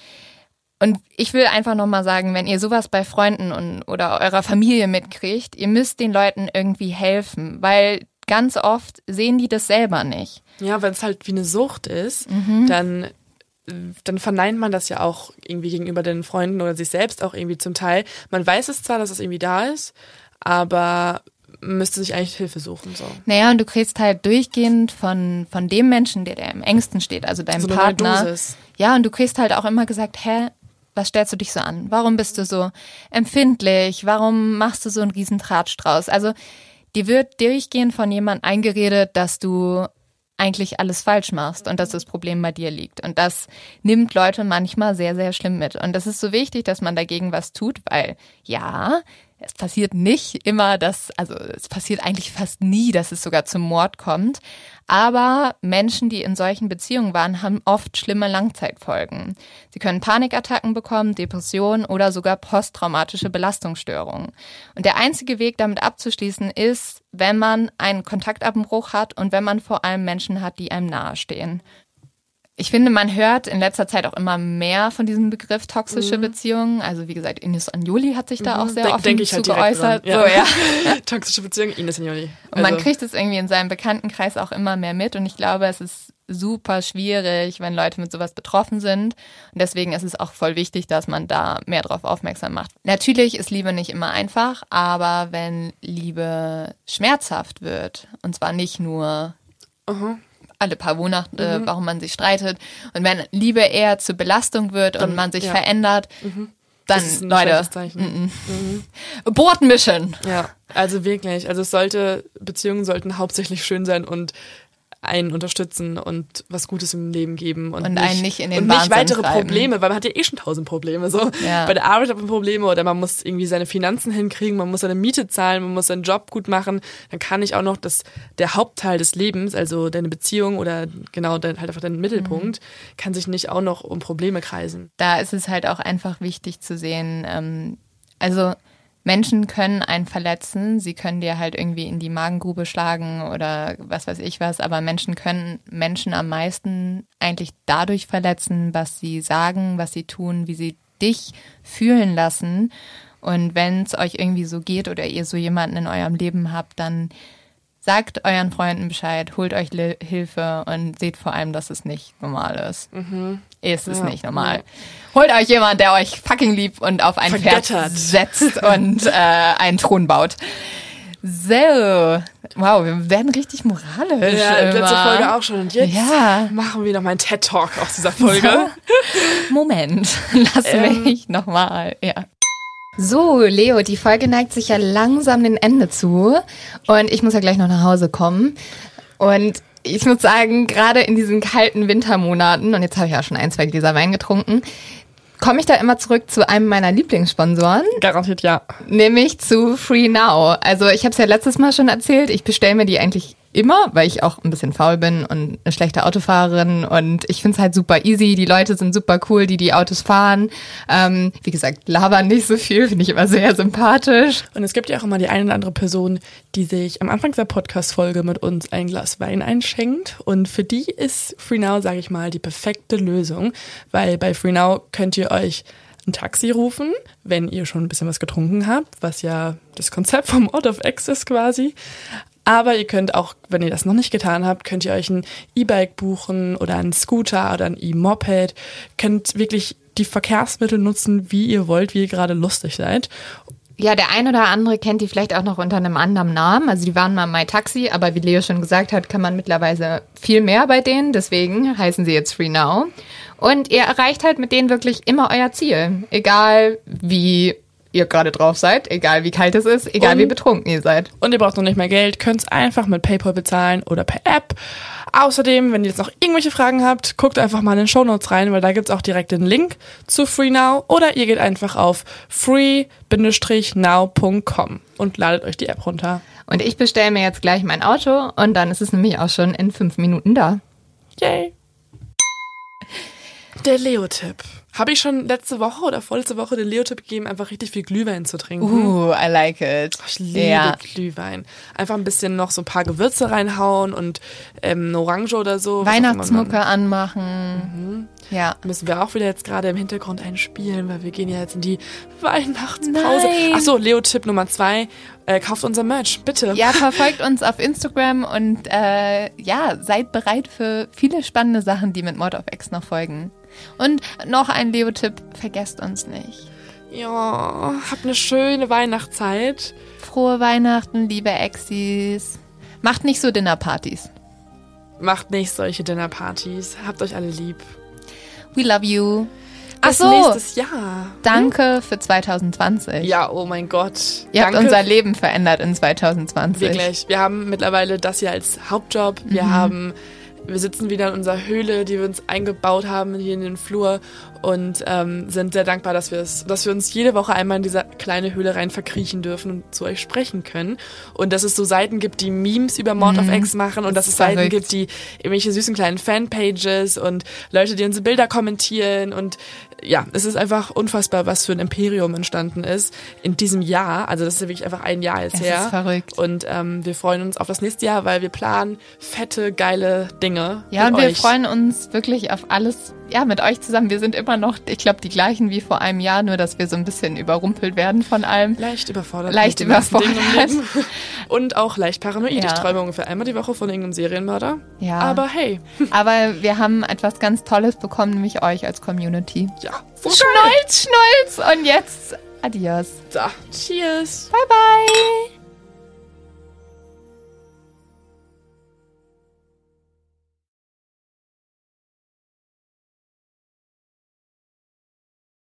Und ich will einfach nochmal sagen, wenn ihr sowas bei Freunden und, oder eurer Familie mitkriegt, ihr müsst den Leuten irgendwie helfen, weil ganz oft sehen die das selber nicht. Ja, wenn es halt wie eine Sucht ist, mhm. dann, dann verneint man das ja auch irgendwie gegenüber den Freunden oder sich selbst auch irgendwie zum Teil. Man weiß es zwar, dass es irgendwie da ist, aber müsste sich eigentlich Hilfe suchen. So. Naja, und du kriegst halt durchgehend von, von dem Menschen, der dir am engsten steht, also deinem so Partner. Eine Dosis. Ja, und du kriegst halt auch immer gesagt, hä, was stellst du dich so an? Warum bist du so empfindlich? Warum machst du so einen riesen Tratsch draus? Also dir wird durchgehend von jemandem eingeredet, dass du eigentlich alles falsch machst und dass das Problem bei dir liegt. Und das nimmt Leute manchmal sehr, sehr schlimm mit. Und das ist so wichtig, dass man dagegen was tut, weil ja, es passiert nicht immer, dass, also es passiert eigentlich fast nie, dass es sogar zum Mord kommt. Aber Menschen, die in solchen Beziehungen waren, haben oft schlimme Langzeitfolgen. Sie können Panikattacken bekommen, Depressionen oder sogar posttraumatische Belastungsstörungen. Und der einzige Weg, damit abzuschließen, ist, wenn man einen Kontaktabbruch hat und wenn man vor allem Menschen hat, die einem nahestehen. Ich finde, man hört in letzter Zeit auch immer mehr von diesem Begriff toxische mhm. Beziehungen. Also wie gesagt, Ines Anjoli hat sich da mhm. auch sehr Denk, offen denk ich halt zu geäußert. Ja. So, ja. Toxische Beziehung, Ines Anjoli. Also. Und man kriegt es irgendwie in seinem Bekanntenkreis auch immer mehr mit. Und ich glaube, es ist super schwierig, wenn Leute mit sowas betroffen sind. Und deswegen ist es auch voll wichtig, dass man da mehr drauf aufmerksam macht. Natürlich ist Liebe nicht immer einfach, aber wenn Liebe schmerzhaft wird, und zwar nicht nur uh-huh. alle paar Monate, mhm. warum man sich streitet. Und wenn Liebe eher zur Belastung wird dann, und man sich ja. verändert, mhm. dann, das ist ein Leute, Zeichen. Mhm. Abort Mission. Ja, also wirklich. Also es sollte, Beziehungen sollten hauptsächlich schön sein und einen unterstützen und was Gutes im Leben geben. Und, und nicht, einen nicht in den Und Wahnsinn nicht weitere treiben. Probleme, weil man hat ja eh schon tausend Probleme. So. Ja. Bei der Arbeit hat man Probleme oder man muss irgendwie seine Finanzen hinkriegen, man muss seine Miete zahlen, man muss seinen Job gut machen. Dann kann ich auch noch das, der Hauptteil des Lebens, also deine Beziehung oder genau dein, halt einfach dein Mittelpunkt, mhm. kann sich nicht auch noch um Probleme kreisen. Da ist es halt auch einfach wichtig zu sehen, ähm, also Menschen können einen verletzen, sie können dir halt irgendwie in die Magengrube schlagen oder was weiß ich was, aber Menschen können Menschen am meisten eigentlich dadurch verletzen, was sie sagen, was sie tun, wie sie dich fühlen lassen. Und wenn es euch irgendwie so geht oder ihr so jemanden in eurem Leben habt, dann sagt euren Freunden Bescheid, holt euch Le- Hilfe und seht vor allem, dass es nicht normal ist. Mhm. Es ist ja, nicht normal. Ja. Holt euch jemand, der euch fucking liebt und auf ein Pferd setzt und äh, einen Thron baut. So, wow, wir werden richtig moralisch. Ja, letzte Folge auch schon. Und jetzt ja. machen wir noch mal einen TED-Talk aus dieser Folge. So. Moment, lass ähm. mich nochmal, ja. So, Leo, die Folge neigt sich ja langsam dem Ende zu und ich muss ja gleich noch nach Hause kommen und ich muss sagen, gerade in diesen kalten Wintermonaten, und jetzt habe ich ja schon ein, zwei Gläser Wein getrunken, komme ich da immer zurück zu einem meiner Lieblingssponsoren. Garantiert ja. Nämlich zu Free Now. Also ich habe es ja letztes Mal schon erzählt, ich bestelle mir die eigentlich immer, weil ich auch ein bisschen faul bin und eine schlechte Autofahrerin und ich finde es halt super easy. Die Leute sind super cool, die die Autos fahren. Ähm, wie gesagt, labern nicht so viel, finde ich immer sehr sympathisch. Und es gibt ja auch immer die eine oder andere Person, die sich am Anfang der Podcast-Folge mit uns ein Glas Wein einschenkt. Und für die ist Free Now, sage ich mal, die perfekte Lösung, weil bei Free Now könnt ihr euch ein Taxi rufen, wenn ihr schon ein bisschen was getrunken habt, was ja das Konzept vom Out of X ist quasi. Aber ihr könnt auch, wenn ihr das noch nicht getan habt, könnt ihr euch ein E-Bike buchen oder einen Scooter oder ein E-Moped. Könnt wirklich die Verkehrsmittel nutzen, wie ihr wollt, wie ihr gerade lustig seid. Ja, der ein oder andere kennt die vielleicht auch noch unter einem anderen Namen. Also die waren mal MyTaxi, aber wie Leo schon gesagt hat, kann man mittlerweile viel mehr bei denen. Deswegen heißen sie jetzt Free Now. Und ihr erreicht halt mit denen wirklich immer euer Ziel. Egal wie ihr gerade drauf seid, egal wie kalt es ist, egal und, wie betrunken ihr seid. Und ihr braucht noch nicht mehr Geld, könnt es einfach mit PayPal bezahlen oder per App. Außerdem, wenn ihr jetzt noch irgendwelche Fragen habt, guckt einfach mal in den Shownotes rein, weil da gibt's auch direkt den Link zu Free Now. Oder ihr geht einfach auf free now punkt com und ladet euch die App runter. Und ich bestelle mir jetzt gleich mein Auto und dann ist es nämlich auch schon in fünf Minuten da. Yay! Der Leo-Tipp. Habe ich schon letzte Woche oder vorletzte Woche den Leo-Tipp gegeben, einfach richtig viel Glühwein zu trinken. Uh, I like it. Ich liebe ja. Glühwein. Einfach ein bisschen noch so ein paar Gewürze reinhauen und ähm, eine Orange oder so. Weihnachtsmucke anmachen. Mhm. Ja. Müssen wir auch wieder jetzt gerade im Hintergrund einspielen, weil wir gehen ja jetzt in die Weihnachtspause. Nein. Achso, Leo-Tipp Nummer zwei. Äh, kauft unser Merch, bitte. Ja, verfolgt uns auf Instagram und äh, ja, seid bereit für viele spannende Sachen, die mit Mord of X noch folgen. Und noch ein Leo-Tipp, vergesst uns nicht. Ja, habt eine schöne Weihnachtszeit. Frohe Weihnachten, liebe Exis. Macht nicht so Dinnerpartys. Macht nicht solche Dinnerpartys. Habt euch alle lieb. We love you. Bis Ach so, nächstes Jahr. Danke hm? für zwanzig zwanzig. Ja, oh mein Gott. Ihr Danke. habt unser Leben verändert in zwanzig zwanzig. Wirklich. Wir haben mittlerweile das hier als Hauptjob. Wir mhm. haben... Wir sitzen wieder in unserer Höhle, die wir uns eingebaut haben hier in den Flur und ähm, sind sehr dankbar, dass wir es, dass wir uns jede Woche einmal in diese kleine Höhle rein verkriechen dürfen und zu euch sprechen können. Und dass es so Seiten gibt, die Memes über Mord of X machen und dass es Seiten gibt, die irgendwelche süßen kleinen Fanpages und Leute, die unsere Bilder kommentieren und ja, es ist einfach unfassbar, was für ein Imperium entstanden ist in diesem Jahr. Also das ist ja wirklich einfach ein Jahr jetzt es her. Es ist verrückt. Und ähm, wir freuen uns auf das nächste Jahr, weil wir planen fette, geile Dinge. Ja, und wir euch. freuen uns wirklich auf alles, ja, mit euch zusammen. Wir sind immer noch, ich glaube, die gleichen wie vor einem Jahr, nur dass wir so ein bisschen überrumpelt werden von allem. Leicht überfordert. Leicht überfordert. Und auch leicht paranoid. Ja. Ich träume ungefähr einmal die Woche von irgendeinem Serienmörder. Ja. Aber hey. Aber wir haben etwas ganz Tolles bekommen, nämlich euch als Community. Ja. So Schnolz, Schnolz. Und jetzt adios. So, cheers. Bye, bye.